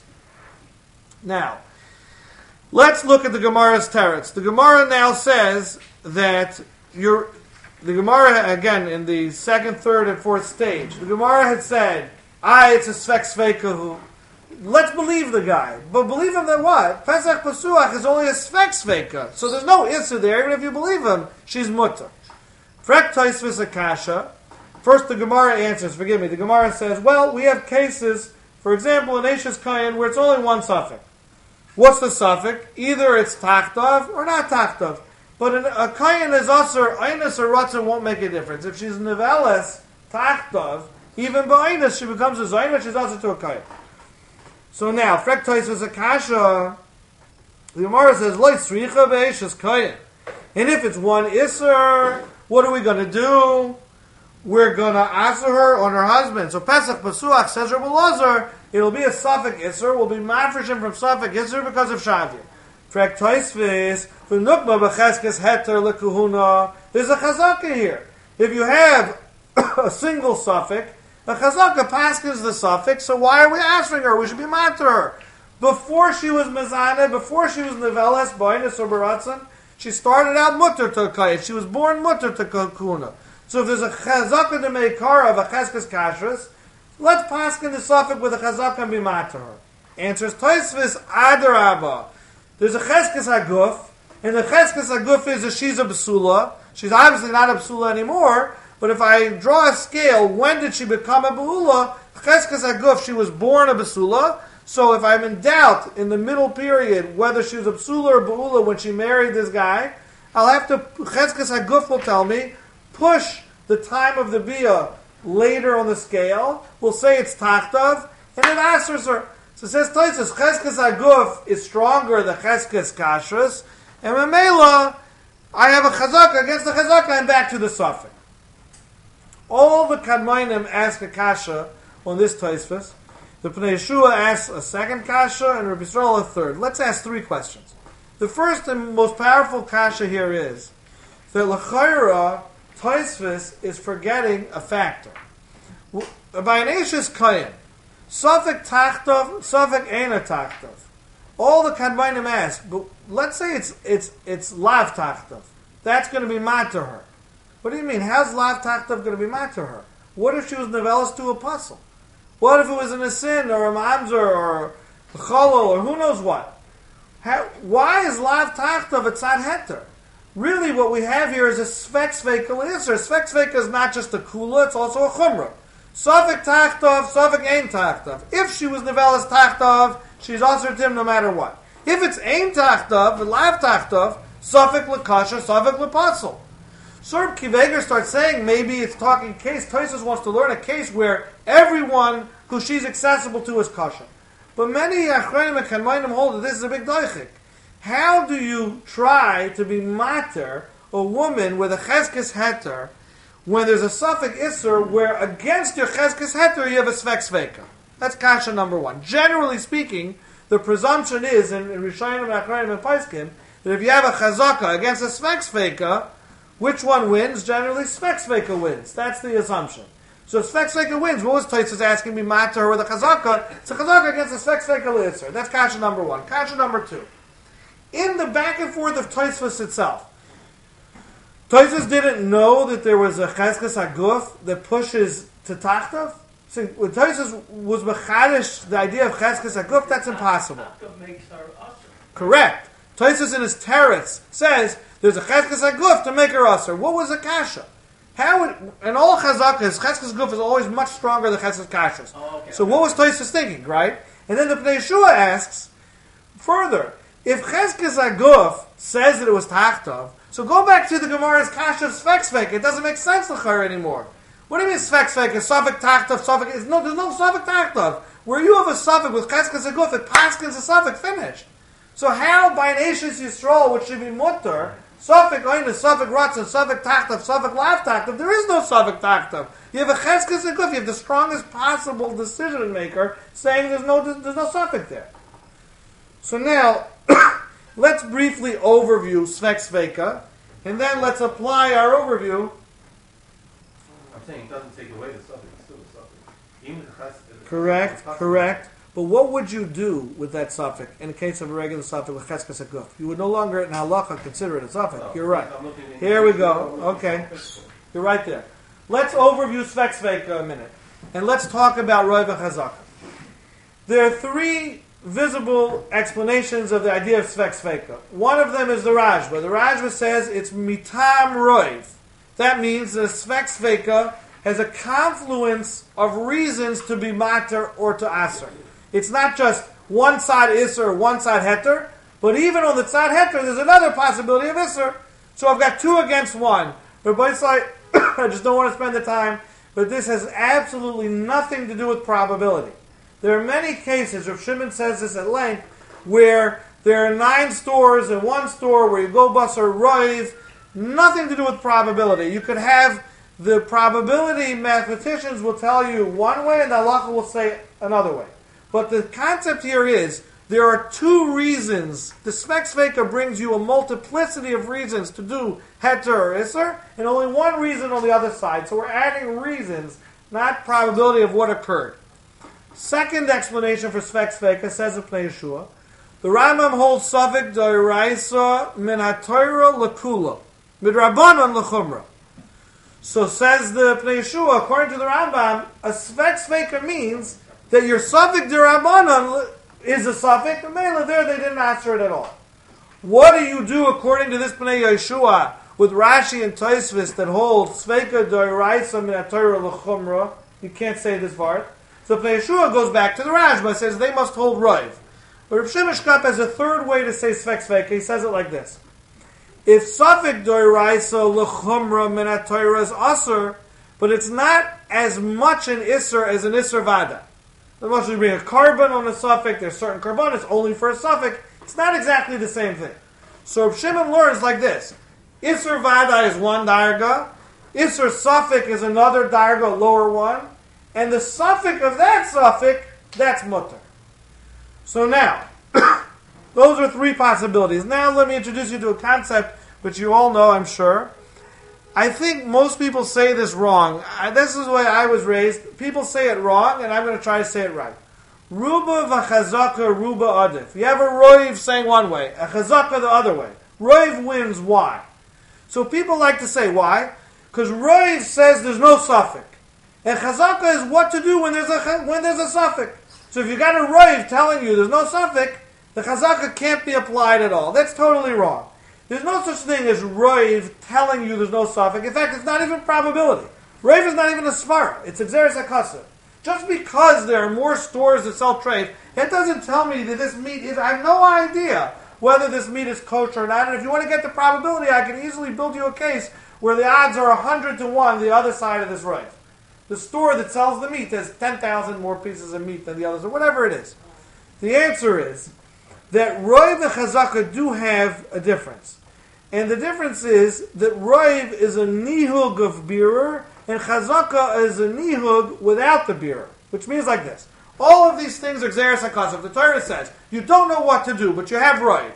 Now, let's look at the Gemara's teretz. The Gemara now says that the Gemara, again, in the second, third, and fourth stage, the Gemara had said, it's a svek sveikahu. Let's believe the guy. But believe him that what? Pesach Pesuach is only a svek sveika. So there's no issue there. Even if you believe him, she's mutter. Frek Taisvis Akasha. First the Gemara answers, forgive me, the Gemara says, well, we have cases, for example, in Eishes Kayin, where it's only one suffix. What's the suffix? Either it's tachtav or not tachtav. But a kayin is usher, einus or ratzon won't make a difference. If she's neveles, tachtav, even ba'einus, she becomes a zayin, she's usher to a kayin. So now, frektois is a kasha, the Gemara says, loy sricha be'eishes kayin. And if it's one iser, what are we going to do? We're going to answer her on her husband. So Pesach Pesuach says Rabbi Elazar, it'll be a suffix iser, will be mafreshim from suffix iser because of Shavya. Frek Toisvis, v'nukma b'cheskes heter l'kuhuna. There's a chazaka here. If you have a single suffix, a chazaka paskins the suffix, so why are we answering her? We should be mad to her. Before she was mezane, before she was neveles, b'inus or baratzon, she started out mutter to kayit. She was born mutter to kuhuna. So if there's a chazaka to make her of a cheskes kashrus, let's paskin the suffix with a chazaka and be mad to her. Answers Toisvis adarabba. There's a cheskes haguf, and the cheskes haguf is that she's a basula. She's obviously not a basula anymore, but if I draw a scale, when did she become a basula? Cheskes haguf, she was born a basula. So if I'm in doubt in the middle period whether she was a basula or basula when she married this guy, I'll have to, cheskes haguf will tell me, push the time of the bia later on the scale. We'll say it's tachtav, and it answers her. So it says Tosis, Cheskes Aguf is stronger than Cheskes Kashrus, and Mamela, I have a Chazaka against the Chazaka, and back to the suffix. All the Kadmainim ask a Kasha on this Tosfos. The Pnei Yeshua asks a second Kasha, and Rabbi Yisrael a third. Let's ask three questions. The first and most powerful Kasha here is that L'chaira, Tosfos is forgetting a factor. By an Eishes Kayin, Suffix tachtav, suffix eina tachtav. All the kadmainim ask, but let's say it's lav tachtav. That's going to be mad to her. What do you mean? How's lav tachtav going to be mad to her? What if she was nevelas to a puzzle? What if it was in a sin or a mamzer or a cholol or who knows what? Why is lav tachtav a tzad heter? Really, what we have here is a svek sveika l'isr. Svek sveika is not just a kula; it's also a chumrah. Safek tachtav, safek ein tachtav. If she was nevelas tachtav, she's also to him no matter what. If it's ein tachtav, lav tachtav, safek l'kasha, safek l'patzal. So Kiveger starts saying maybe it's talking case. Tosis wants to learn a case where everyone who she's accessible to is kasha. But many Achronim and Kanmainim hold that this is a big doichik. How do you try to be mater a woman with a cheskes heter when there's a suffix isser where against your cheskes heter you have a svek sveka? That's kasha number one. Generally speaking, the presumption is in Rishayim and Achronim and Paiskim that if you have a chazaka against a svek sveka, which one wins? Generally, svek sveka wins. That's the assumption. So svek sveka wins. What was Tosfos asking me mater with a chazaka? It's a chazaka against a svek sveka isser. That's kasha number one. Kasha number two. In the back and forth of Tosfos itself, Tosfos didn't know that there was a cheskes aguf that pushes to tachtav. So when Tosfos was mechadish the idea of cheskes aguf, that's impossible. Correct. Tosfos in his teretz says there's a cheskes aguf to make her usher. What was a kasha? How would, and all chazakas, cheskes aguf is always much stronger than cheskes kashas. Oh, okay. So what was Tosfos thinking, right? And then the Pnei Yeshua asks further. If Cheskes Aguf says that it was Tachtav, so go back to the Gemara's Kasha of Svek Svek. It doesn't make sense to her anymore. What do you mean Svek Svek? Is Safek Tachtav, Safek? There's no Safek Tachtav. Where you have a Safek with Cheskes Aguf, it paskins a Safek, finished. So how by Nashis Yisrael, which should be Mutter, Safek Oina, Safek Ratzon, Safek Tachtav, Safek Lav Tachtav, there is no Safek Tachtav. You have a Cheskes Aguf, you have the strongest possible decision maker saying there's no Safek there. So now, let's briefly overview Svek Sveka, and then let's apply our overview. I'm saying it doesn't take away the suffix, it's still a suffix. Correct. But what would you do with that suffix in the case of a regular suffix with Cheskes Aguf? You would no longer in halacha consider it a suffix. No, you're right. Here we go. Okay. You're right there. Let's overview Svek Sveka a minute, and let's talk about Roiv and Chazaka. There are three visible explanations of the idea of Svek Sveka. One of them is the Rajba. The Rajba says it's mitam roiv. That means that Svek Sveka has a confluence of reasons to be mater or to aser. It's not just one side iser, one side heter, but even on the side heter, there's another possibility of iser. So I've got two against one. Everybody's like, I just don't want to spend the time, but this has absolutely nothing to do with probability. There are many cases, Rav Shimon says this at length, where there are 9 stores in one store where you go basar roiv, nothing to do with probability. You could have the probability mathematicians will tell you one way and the halacha will say another way. But the concept here is there are 2 reasons. The Svek Sveka brings you a multiplicity of reasons to do heter or iser, and only one reason on the other side. So we're adding reasons, not probability of what occurred. Second explanation for Svek Sveka says in Pnei Yeshua, the Rambam holds Safek Doiraisa min HaTorah lekula, midrabanan lechumra. So says the Pnei Yeshua, according to the Rambam, a Svek Sveka means that your Safek Dirabanan is a Safek, and Mela there they didn't answer it at all. What do you do according to this Pnei Yeshua with Rashi and Tosfos that hold Sveka Doiraisa min HaTorah lechumra? You can't say this part. So Pnei Yeshua goes back to the Rajba and says they must hold Roiv. But Rav Shimon Shkop has a third way to say Svek Sveka. He says it like this. If Safek Doiraisa L'chumra Min HaTorah is Aser, but it's not as much an Isser as an Isser Vada. Unless you bring a carbon on a Safek, there's certain carbon, it's only for a Safek. It's not exactly the same thing. So Rav Shimon learns like this. Isser Vada is one darga. Isser Safek is another darga, lower one. And the suffix of that suffix, that's mutter. So now, those are 3 possibilities. Now let me introduce you to a concept which you all know, I'm sure. I think most people say this wrong. This is the way I was raised. People say it wrong, and I'm going to try to say it right. Ruba v'chazaka ruba adif. You have a roiv saying one way, a chazaka the other way. Roiv wins, why? So people like to say, why? Because roiv says there's no suffix. And chazaka is what to do when there's a suffix. So if you got a roiv telling you there's no suffix, the chazaka can't be applied at all. That's totally wrong. There's no such thing as roiv telling you there's no suffix. In fact, it's not even probability. Roiv is not even a svara. It's a xeris hakasa. Just because there are more stores that sell treif, that doesn't tell me that this meat is. I have no idea whether this meat is kosher or not. And if you want to get the probability, I can easily build you a case where the odds are 100 to 1 the other side of this roiv. The store that sells the meat has 10,000 more pieces of meat than the others, or whatever it is. The answer is that Roiv and Chazaka do have a difference. And the difference is that Roiv is a nihug of bearer, and Chazaka is a nihug without the bearer. Which means like this. All of these things are Xeris HaKasav. The Torah says, you don't know what to do, but you have Roiv.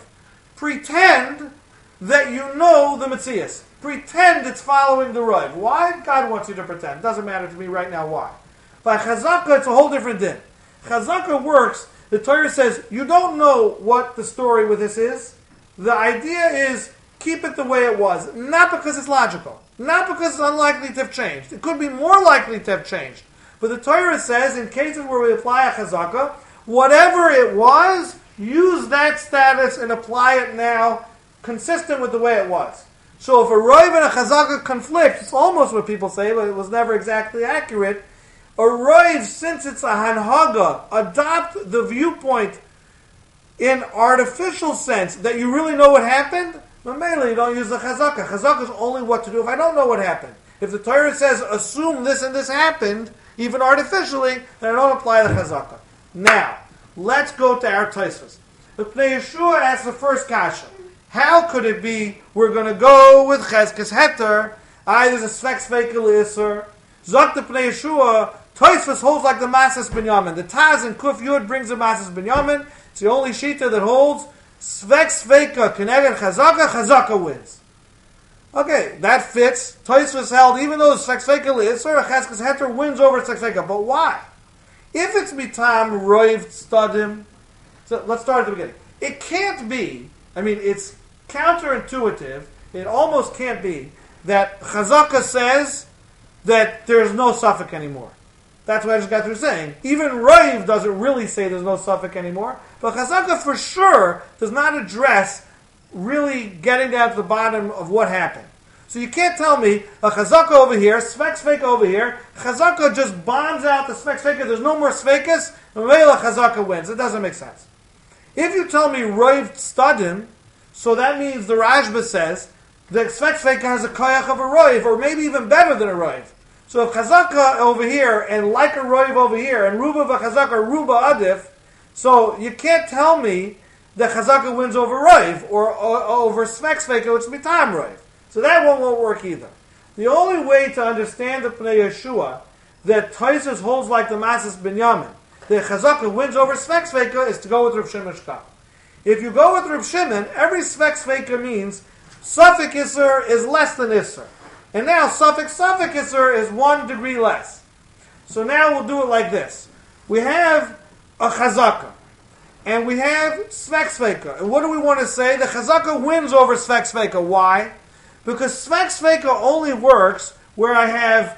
Pretend that you know the Metzias. Pretend it's following the Roiv. Why? God wants you to pretend. It doesn't matter to me right now why. By Chazaka, it's a whole different din. Chazaka works, the Torah says, you don't know what the story with this is. The idea is, keep it the way it was. Not because it's logical. Not because it's unlikely to have changed. It could be more likely to have changed. But the Torah says, in cases where we apply a Chazaka, whatever it was, use that status and apply it now, consistent with the way it was. So if a Roiv and a Chazaka conflict, it's almost what people say, but it was never exactly accurate. A Roiv, since it's a Hanhaga, adopt the viewpoint in artificial sense that you really know what happened, but mainly you don't use the Chazaka. Chazaka is only what to do if I don't know what happened. If the Torah says, assume this and this happened, even artificially, then I don't apply the Chazaka. Now, let's go to our Tosfos. The Pnei Yeshua asks the first kasha. How could it be we're going to go with Cheskes Heter? There's a Svek Sveika L'Isser. Zok the Pnei Yeshua, Tosfos holds like the Masas Binyamin. The Taz and Kuf Yud brings the Masas Binyamin. It's the only Shita that holds Svek Sveika Keneged Chazaka, Chazaka wins. Okay, that fits. Tosfos held, even though Svek Sveika L'Isser, Cheskes Heter wins over Svek Sveika. But why? If it's Mitam Roiv Stadim, so let's start at the beginning. It can't be, it's counterintuitive, it almost can't be, that Chazaka says that there's no suffix anymore. That's what I just got through saying. Even Roiv doesn't really say there's no suffix anymore, but Chazaka for sure does not address really getting down to the bottom of what happened. So you can't tell me a Chazaka over here, Svek Sveika over here, Chazaka just bonds out the Svek Sveika, there's no more Sveikas, and Mela Chazaka wins. It doesn't make sense. If you tell me Roiv Stadim, so that means the Rashba says that Svek Sveika has a koyach of a Roiv, or maybe even better than a Roiv. So if Chazaka over here, and like a Roiv over here, and Ruba v'Chazaka, Ruba Adif, so you can't tell me that Chazaka wins over Roiv, or over Svek Sveika, which is Mitam Roiv. So that one won't work either. The only way to understand the Pnei Yeshua that Tosfos holds like the Masas Binyamin, that Chazaka wins over Svek Sveika, is to go with Reb Shimon Shkal. If you go with Reb Shimon, every Svek Sveika means Suffolk Isser is less than Isser. And now Suffolk Isser is 1 degree less. So now we'll do it like this. We have a Chazaka. And we have Svek Sveika. And what do we want to say? The Chazaka wins over Svek Sveika. Why? Because Svek Sveika only works where I have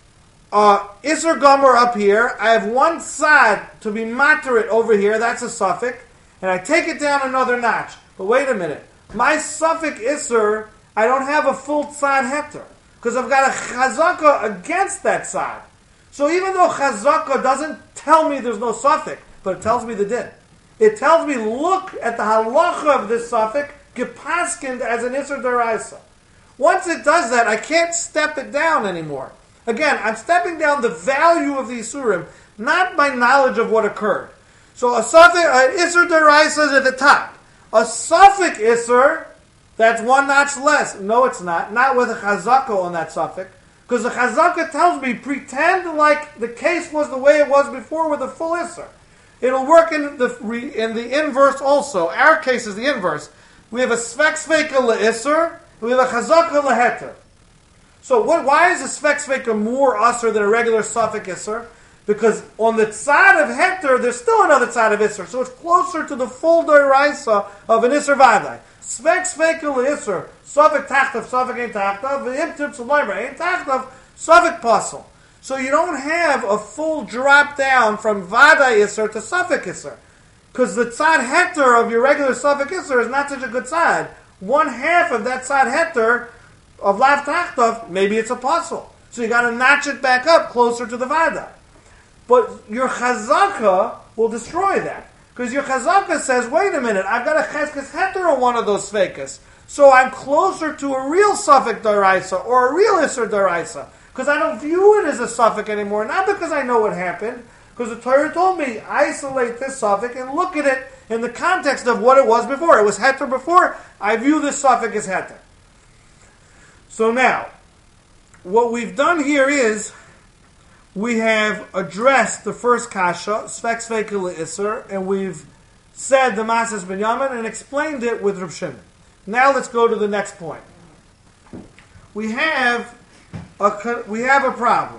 Isser Gomer up here. I have one side to be Materit over here. That's a suffix. And I take it down another notch. But wait a minute. My suffix Isser, I don't have a full side Heter. Because I've got a Chazaka against that side. So even though Chazaka doesn't tell me there's no suffix, but it tells me the din. It tells me, look at the halacha of this suffix, gepaskind as an Isser Daraisa. Once it does that, I can't step it down anymore. Again, I'm stepping down the value of the Isurim, not my knowledge of what occurred. So a suffix, an Isser Daraisa is at the top. A suffix Isser, that's one notch less. No, it's not. Not with a Chazaka on that suffix. Because the Chazaka tells me, pretend like the case was the way it was before with a full Isser. It'll work in the inverse also. Our case is the inverse. We have a Svek Sveika L'Isser, we have a Chazaka L'Heter. So why is a Svek Sveika more Asr than a regular suffix Isser? Because on the side of Heter, there's still another side of Isser. So it's closer to the full Doraisa of an Isser Vadai. Svek Sveika L'Isser, suffix Tachtav, suffix Ein Tachtav, V'imtib Tzulaimra, Ein Tachtav, suffix Pasel. So you don't have a full drop down from Vadai Isser to suffix Isser. Because the side Heter of your regular suffix Isser is not such a good side. One half of that side Heter of Lav Tachtav, maybe it's a puzzle. So you got to notch it back up closer to the Vada. But your Chazaka will destroy that. Because your Chazaka says, wait a minute, I've got a Cheskes Heter on one of those Sveikas. So I'm closer to a real suffix Daraisa or a real Isser Daraisa. Because I don't view it as a suffix anymore. Not because I know what happened, Because the Torah told me, isolate this suffix and look at it in the context of what it was before. It was heter before. I view this suffix as heter. So now, what we've done here is, we have addressed the first kasha, Sfek Sveka L'Isser, and we've said the Masas Binyamin and explained it with Reb Shimon. Now let's go to the next point. We have a problem.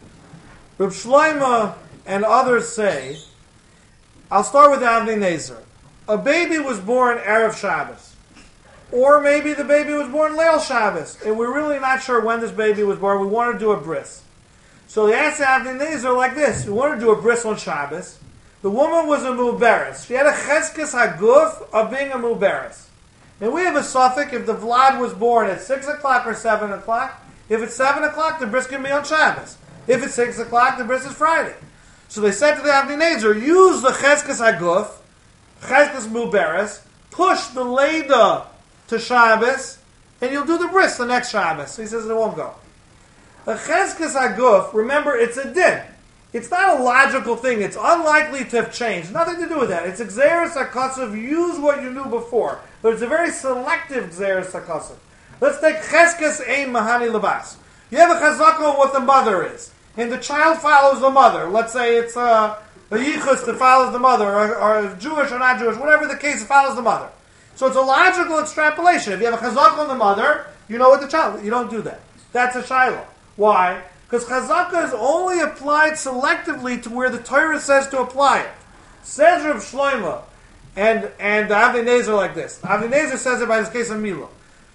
Reb Shlomo and others say, I'll start with Avnei Nezer. A baby was born Erev Shabbos. Or maybe the baby was born Leil Shabbos. And we're really not sure when this baby was born. We want to do a bris. So they asked Avnei Nezer like this. We want to do a bris on Shabbos. The woman was a muberes. She had a cheskes haguf of being a muberes. And we have a suffix if the Vlad was born at 6 o'clock or 7 o'clock. If it's 7 o'clock, the bris can be on Shabbos. If it's 6 o'clock, the bris is Friday. So they said to the Avnei Nezer, use the cheskes haguf, cheskes muberes, push the leda to Shabbos, and you'll do the bris the next Shabbos. So he says it won't go. A cheskes haguf, remember, it's a din. It's not a logical thing. It's unlikely to have changed. Nothing to do with that. It's Gzeres HaKasav. Use what you knew before. But it's a very selective Gzeres HaKasav. Let's take Cheskes Ein Mahani Labas. You have a chazaka on what the mother is. And the child follows the mother. Let's say it's a yichus that follows the mother, or Jewish or not Jewish, whatever the case, it follows the mother. So it's a logical extrapolation. If you have a chazaka on the mother, you know what the child. You don't do that. That's a shiloh. Why? Because chazaka is only applied selectively to where the Torah says to apply it. Says Reb Shlomo and Avnei Nezer like this. Avnei Nezer says it by this case of Mila.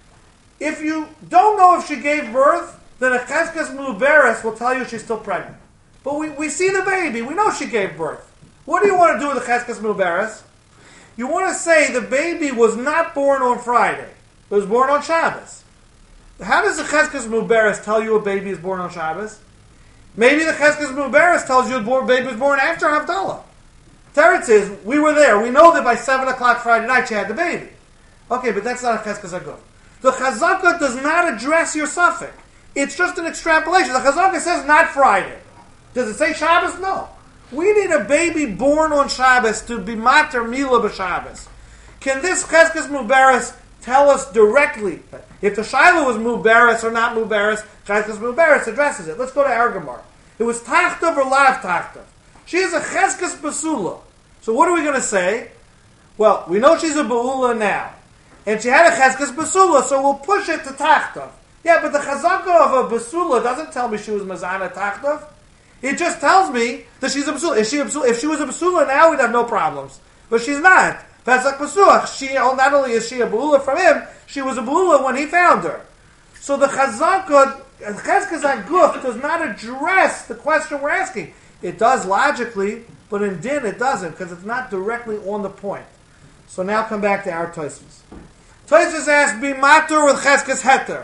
If you don't know if she gave birth, then a cheskes muberes will tell you she's still pregnant. But we see the baby. We know she gave birth. What do you want to do with the cheskes muberes? You want to say the baby was not born on Friday. It was born on Shabbos. How does the Cheskes Muberes tell you a baby is born on Shabbos? Maybe the Cheskes Muberes tells you a baby was born after Havdalah. Teretz is, we were there. We know that by 7 o'clock Friday night she had the baby. Okay, but that's not a Cheskes Haguf. The Chazaka does not address your suffix. It's just an extrapolation. The Chazaka says not Friday. Does it say Shabbos? No. We need a baby born on Shabbos to be Mater Mila b'Shabbos. Can this Cheskes Muberes tell us directly if the Shiloh was Muberes or not Muberes? Cheskes Muberes addresses it. Let's go to Argamar. It was Tachtov or Lav Tachtov. She is a Cheskes Basula. So what are we going to say? Well, we know she's a Beula now. And she had a Cheskes Basula, so we'll push it to Tachtov. Yeah, but the Chazaka of a Basula doesn't tell me she was Mazana Tachtov. It just tells me that she's a Basula. If she was a Basula now, we'd have no problems. But she's not. Pesach Pasuach. Not only is she a Beula from him, she was a Beula when he found her. So the Chazaka, Cheskes Haguf, does not address the question we're asking. It does logically, but in Din it doesn't, because it's not directly on the point. So now come back to our Tosfos. Tosfos asks, be matur with Cheskes Heter.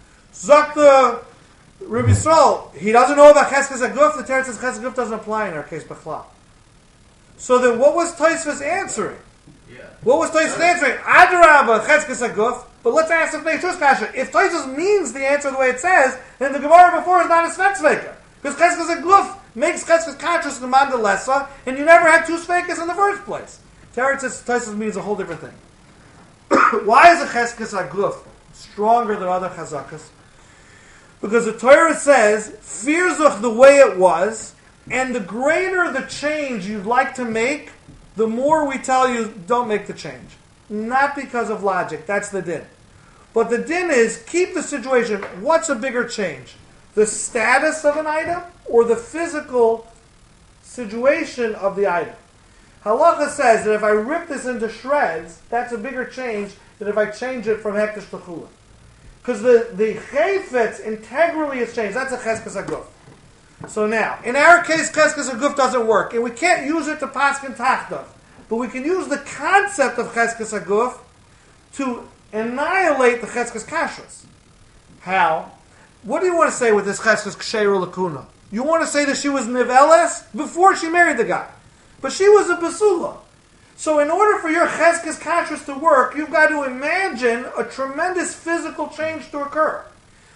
Zakta Rabbi Yisrael, he doesn't know about Cheskes Haguf, the Teretz says Cheskes Haguf doesn't apply in our case, Bechlal. So then what was Tosfos answering? What was Tosfos answering? Adarabah, Cheskes Haguf. But let's ask if Neichus Kasha. If Tosfos means the answer the way it says, then the Gemara before is not a Sfek Sveka. Because Cheskes Haguf makes Cheskes conscious the Mandalesa, and you never had two Svekas in the first place. Tosfos means a whole different thing. Why is a Cheskes Haguf stronger than other Chazakas? Because the Torah says, Firzuch the way it was, and the greater the change you'd like to make, the more we tell you, don't make the change. Not because of logic, that's the din. But the din is, keep the situation. What's a bigger change? The status of an item, or the physical situation of the item? Halacha says that if I rip this into shreds, that's a bigger change than if I change it from hektish to chulin. Because the chayfetz integrally is changed. That's a cheskes haguf. So now, in our case, cheskes haguf doesn't work, and we can't use it to paskin tachtov. But we can use the concept of cheskes haguf to annihilate the cheskes kashrus. How? What do you want to say with this cheskes ksheru lakuna? You want to say that she was niveles before she married the guy, but she was a basula. So in order for your cheskes kashrus to work, you've got to imagine a tremendous physical change to occur.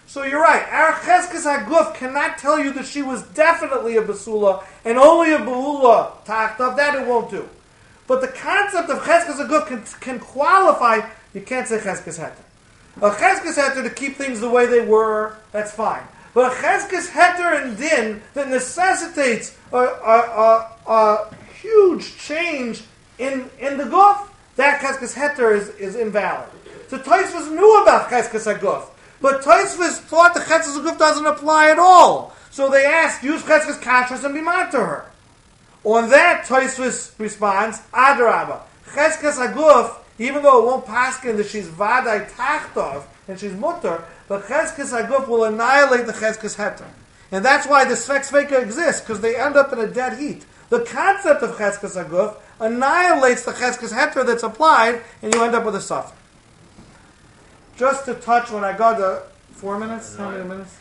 So you're right. Our Cheskes HaGuf cannot tell you that she was definitely a Basula and only a Beula Tachtav. That it won't do. But the concept of Cheskes HaGuf can qualify. You can't say Cheskes Heter. A Cheskes Heter to keep things the way they were, that's fine. But a Cheskes Heter and Din that necessitates a huge change in the Guf, that Cheskes Heter is invalid. So Tosfos knew about Cheskes HaGuf, but Tosfos thought the Cheskes HaGuf doesn't apply at all. So they asked, use Cheskes Kashrus and be mad to her. On that, Tosfos responds, Adarabba, Cheskes HaGuf, even though it won't paskin that she's Vadai Tachtov, and she's Mutter, but Cheskes HaGuf will annihilate the Cheskes Heter. And that's why the Svek Sveka exists, because they end up in a dead heat. The concept of Cheskes HaGuf annihilates the Cheskes Heter that's applied, and you end up with a suffix. Just to touch when I got the 4 minutes, how many minutes?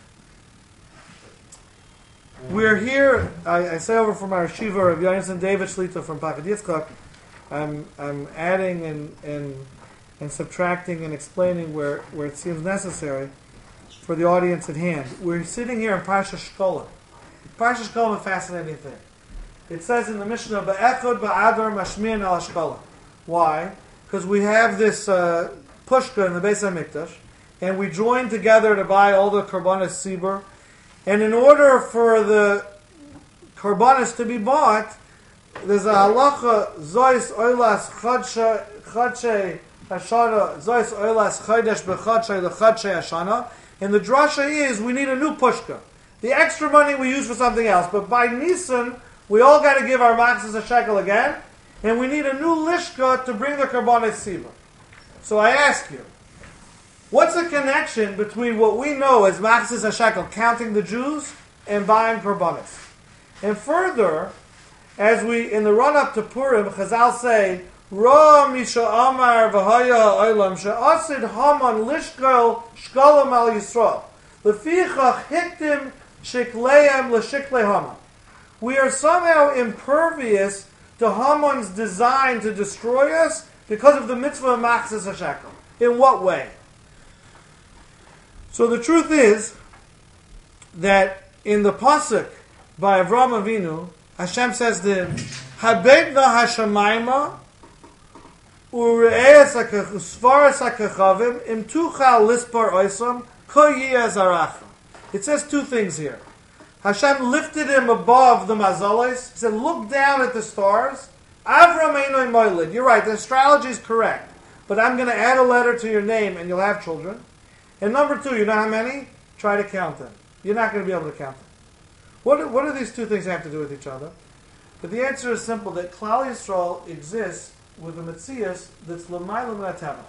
We're here, I say over from our Shiva of Yonason David Shlita from Pachad Yitzchak. I'm adding and subtracting and explaining where it seems necessary for the audience at hand. We're sitting here in Parshas Shkolim. Parshas Shkolim is a fascinating thing. It says in the Mishnah, Ba'echod ba'adar mashmian al Shkolim. Why? Because we have this pushka in the Beis HaMikdash, and we join together to buy all the Karbanis Sibur. And in order for the Karbanis to be bought, there's a halacha, Zois Oilas Chadshe Hashana, Zois Oilas Chaydesh B'Chadshe L'Chadshe Hashana. And the drasha is, we need a new pushka. The extra money we use for something else. But by Nisan, we all got to give our maxis a shekel again, and we need a new lishka to bring the Karbanis Sibur. So I ask you, what's the connection between what we know as maxis a shekel, counting the Jews, and buying Karbanis? And further, as we, in the run-up to Purim, Chazal say, Ra Misha Amar V'haya Olam She'asid Haman Lishkel Shkolim Al Yisrael Lefichach Hiktim Shikleim L'Shikle Haman. We are somehow impervious to Haman's design to destroy us because of the mitzvah of Maxis HaShekel. In what way? So the truth is that in the pasuk by Avraham Avinu, Hashem says to him, Habedna Hashemayma Ure'es HaKesvaras HaKechavim Im Tuchal Lispar Oisam Ko Yiyeh Zaracha. It says two things here. Hashem lifted him above the Mazalis. He said, look down at the stars. Avram Einoi Moilid. You're right, the astrology is correct. But I'm going to add a letter to your name and you'll have children. And number two, you know how many? Try to count them. You're not going to be able to count them. What do these two things have to do with each other? But the answer is simple, that Klal Yisrael exists with a Metzias that's L'mayla Min HaTeva.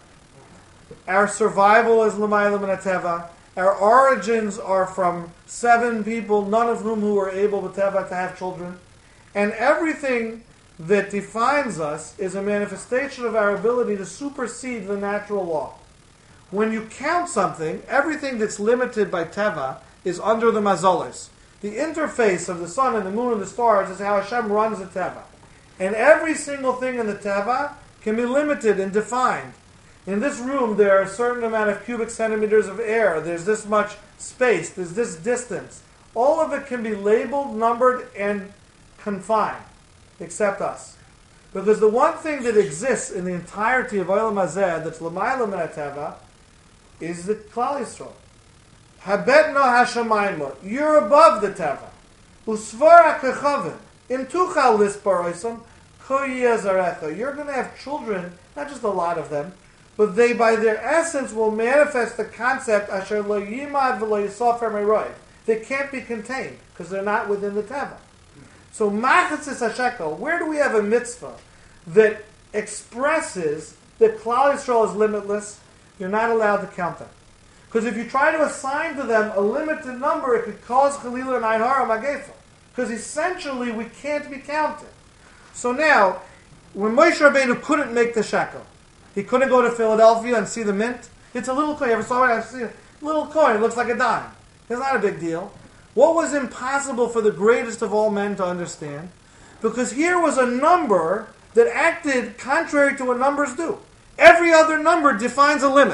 Our survival is L'mayla Min HaTeva. Our origins are from 7 people, none of whom who were able to have children. And everything that defines us is a manifestation of our ability to supersede the natural law. When you count something, everything that's limited by Teva is under the Mazolis. The interface of the sun and the moon and the stars is how Hashem runs the Teva. And every single thing in the Teva can be limited and defined. In this room, there are a certain amount of cubic centimeters of air. There's this much space. There's this distance. All of it can be labeled, numbered, and confined, except us. Because the one thing that exists in the entirety of Olam Hazeh that's L'mayla Min HaTeva is the Klal Yisrael. Habetna Hashemayma. You're above the Teva. Usvar HaKechavim. Im Tuchal Lispar Oisam Ko Yiyeh Zarecha. You're going to have children, not just a lot of them, but they, by their essence, will manifest the concept Asher Lo Yimad V'Lo Yisofer Meroiv. They can't be contained because they're not within the Teva. So Machatzis HaShekel, where do we have a mitzvah that expresses that Klal Yisrael is limitless? You're not allowed to count them. Because if you try to assign to them a limited number, it could cause Chalila and Ein Hara Magefa. Because essentially we can't be counted. So now, when Moshe Rabbeinu couldn't make the shekel, he couldn't go to Philadelphia and see the mint. It's a little coin. You ever saw it? I've seen it. Little coin. It looks like a dime. It's not a big deal. What was impossible for the greatest of all men to understand? Because here was a number that acted contrary to what numbers do. Every other number defines a limit.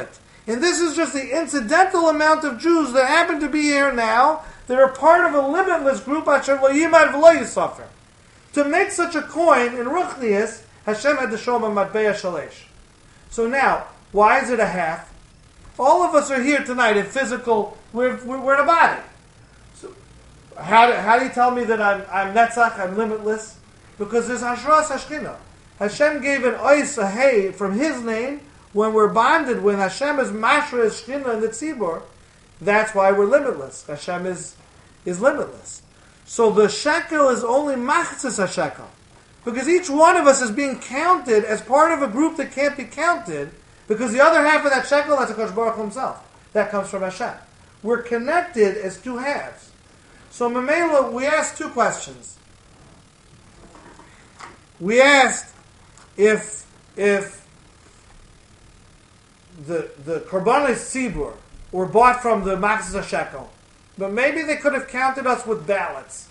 And this is just the incidental amount of Jews that happen to be here now that are part of a limitless group, Asher lo yimad v'lo yisafer. To make such a coin in Ruchnius, Hashem had to show him a matbeya shalesh. So now, why is it a half? All of us are here tonight in physical, we're in a body. So how do you tell me that I'm netzach, I'm limitless? Because there's Hashras Hashchina. Hashem gave an ois, a hay, from His name. When we're bonded, when Hashem is mashra Shchina in the tzibur, that's why we're limitless. Hashem is limitless. So the shekel is only machzis ha-shekel. Because each one of us is being counted as part of a group that can't be counted, because the other half of that shekel, that's HaKadosh Baruch Hu himself. That comes from Hashem. We're connected as two halves. So Mamela, we asked two questions. We asked if the Korbanos Tzibur were bought from the Machzis HaShekel, but maybe they could have counted us with ballots.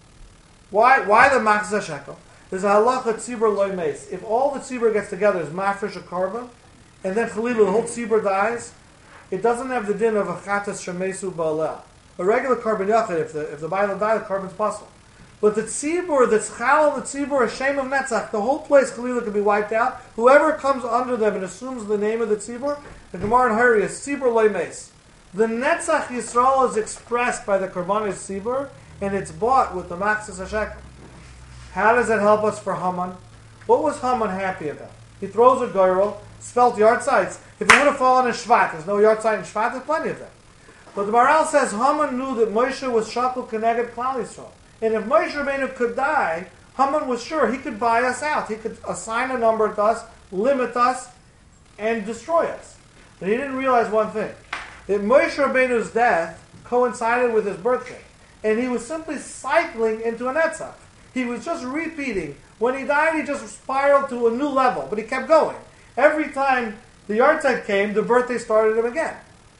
Why the Machzis HaShekel? There's a halacha Tzibur loy meis. If all the Tzibur gets together is mafresh a korban, and then Chalilu, the whole Tzibur dies, it doesn't have the din of a chatas shemesu ba'aleh. A regular korban yachid, if the Bible died, the korban's possible. But the tzibur, that's chalal, the tzibur, a shame of netzach, the whole place, Chalila, can be wiped out. Whoever comes under them and assumes the name of the tzibur, the Gemara in Hari is tzibur loy meis. The netzach Yisrael is expressed by the Korbanos tzibur, and it's bought with the Machzis HaShekel. How does that help us for Haman? What was Haman happy about? He throws a goyrel, spelt yard sites. If it would have fallen in Shvat, there's no yard site in Shvat, there's plenty of them. But the Maral says Haman knew that Moshe was shakul keneged Klal Yisrael. And if Moshe Rabbeinu could die, Haman was sure he could buy us out. He could assign a number to us, limit us, and destroy us. But he didn't realize one thing. That Moshe Rabbeinu's death coincided with his birthday. And he was simply cycling into a netzach. He was just repeating. When he died, he just spiraled to a new level. But he kept going. Every time the yahrzeit came, the birthday started him again.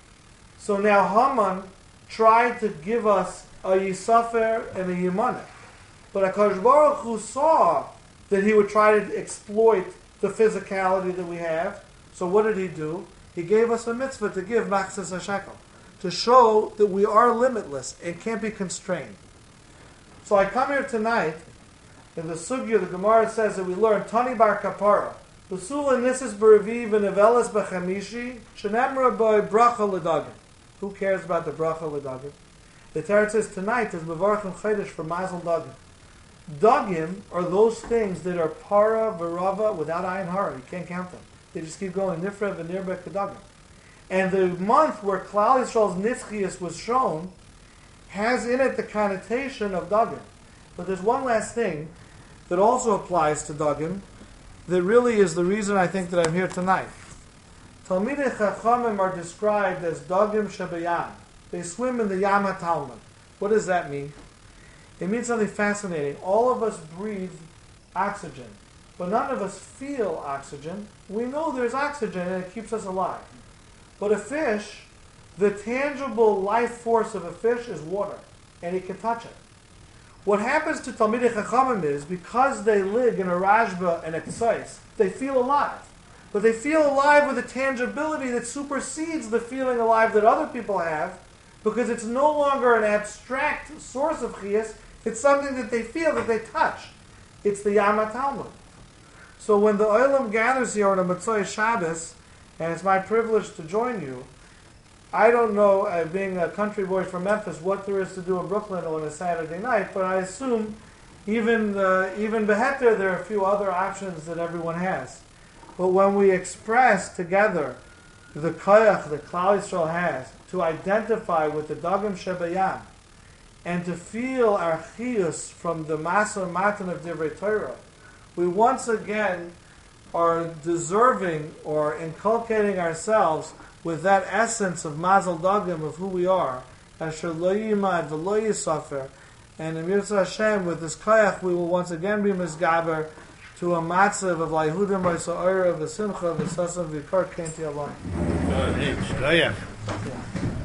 So now Haman tried to give us a Yisafer and a Yimaneh. But HaKadosh Baruch Hu saw that he would try to exploit the physicality that we have. So what did he do? He gave us a mitzvah to give Machzis HaShekel, to show that we are limitless and can't be constrained. So I come here tonight, in the Sugya, the Gemara says that we learn Tani Bar Kapara, Usula Nisis B'Reviv and Avelis B'Chamishi, Shenemra B'I Bracha L'Dagim. Who cares about the Bracha L'Dagim? The Torah says tonight is Mevarchim Chodesh for Mazel Dagim. Dagim are those things that are para v'rava without ayin hara. You can't count them. They just keep going. Nifra v'nirbe kedagim. And the month where Klal Yisrael's Nitzchias was shown has in it the connotation of Dagim. But there's one last thing that also applies to Dagim that really is the reason I think that I'm here tonight. Talmidei Chachamim are described as Dagim Shebayam. They swim in the Yam HaTalmud. What does that mean? It means something fascinating. All of us breathe oxygen, but none of us feel oxygen. We know there's oxygen and it keeps us alive. But a fish, the tangible life force of a fish is water, and it can touch it. What happens to Talmidei Chachamim is, because they live in a Rashba and a Ksais, they feel alive. But they feel alive with a tangibility that supersedes the feeling alive that other people have, because it's no longer an abstract source of chiyas, it's something that they feel, that they touch. It's the Yam HaTalmud. So when the Olam gathers here on a Motzei Shabbos, and it's my privilege to join you, I don't know, being a country boy from Memphis, what there is to do in Brooklyn on a Saturday night, but I assume even Beheter, there are a few other options that everyone has. But when we express together the koyach that Klal Yisrael has to identify with the Dagim Shebayam and to feel our chiyus from the Masor Matan of Divrei Torah, we once again are deserving or inculcating ourselves with that essence of Mazel Dagim, of who we are, Asher lo yimad v'lo yisafer, and in Yirtzeh Hashem, with this koyach, we will once again be misgaber to a matzav of La'ihudim V'Sa'ira V'Simcha V'Sasam V'Kar Kenti Alon.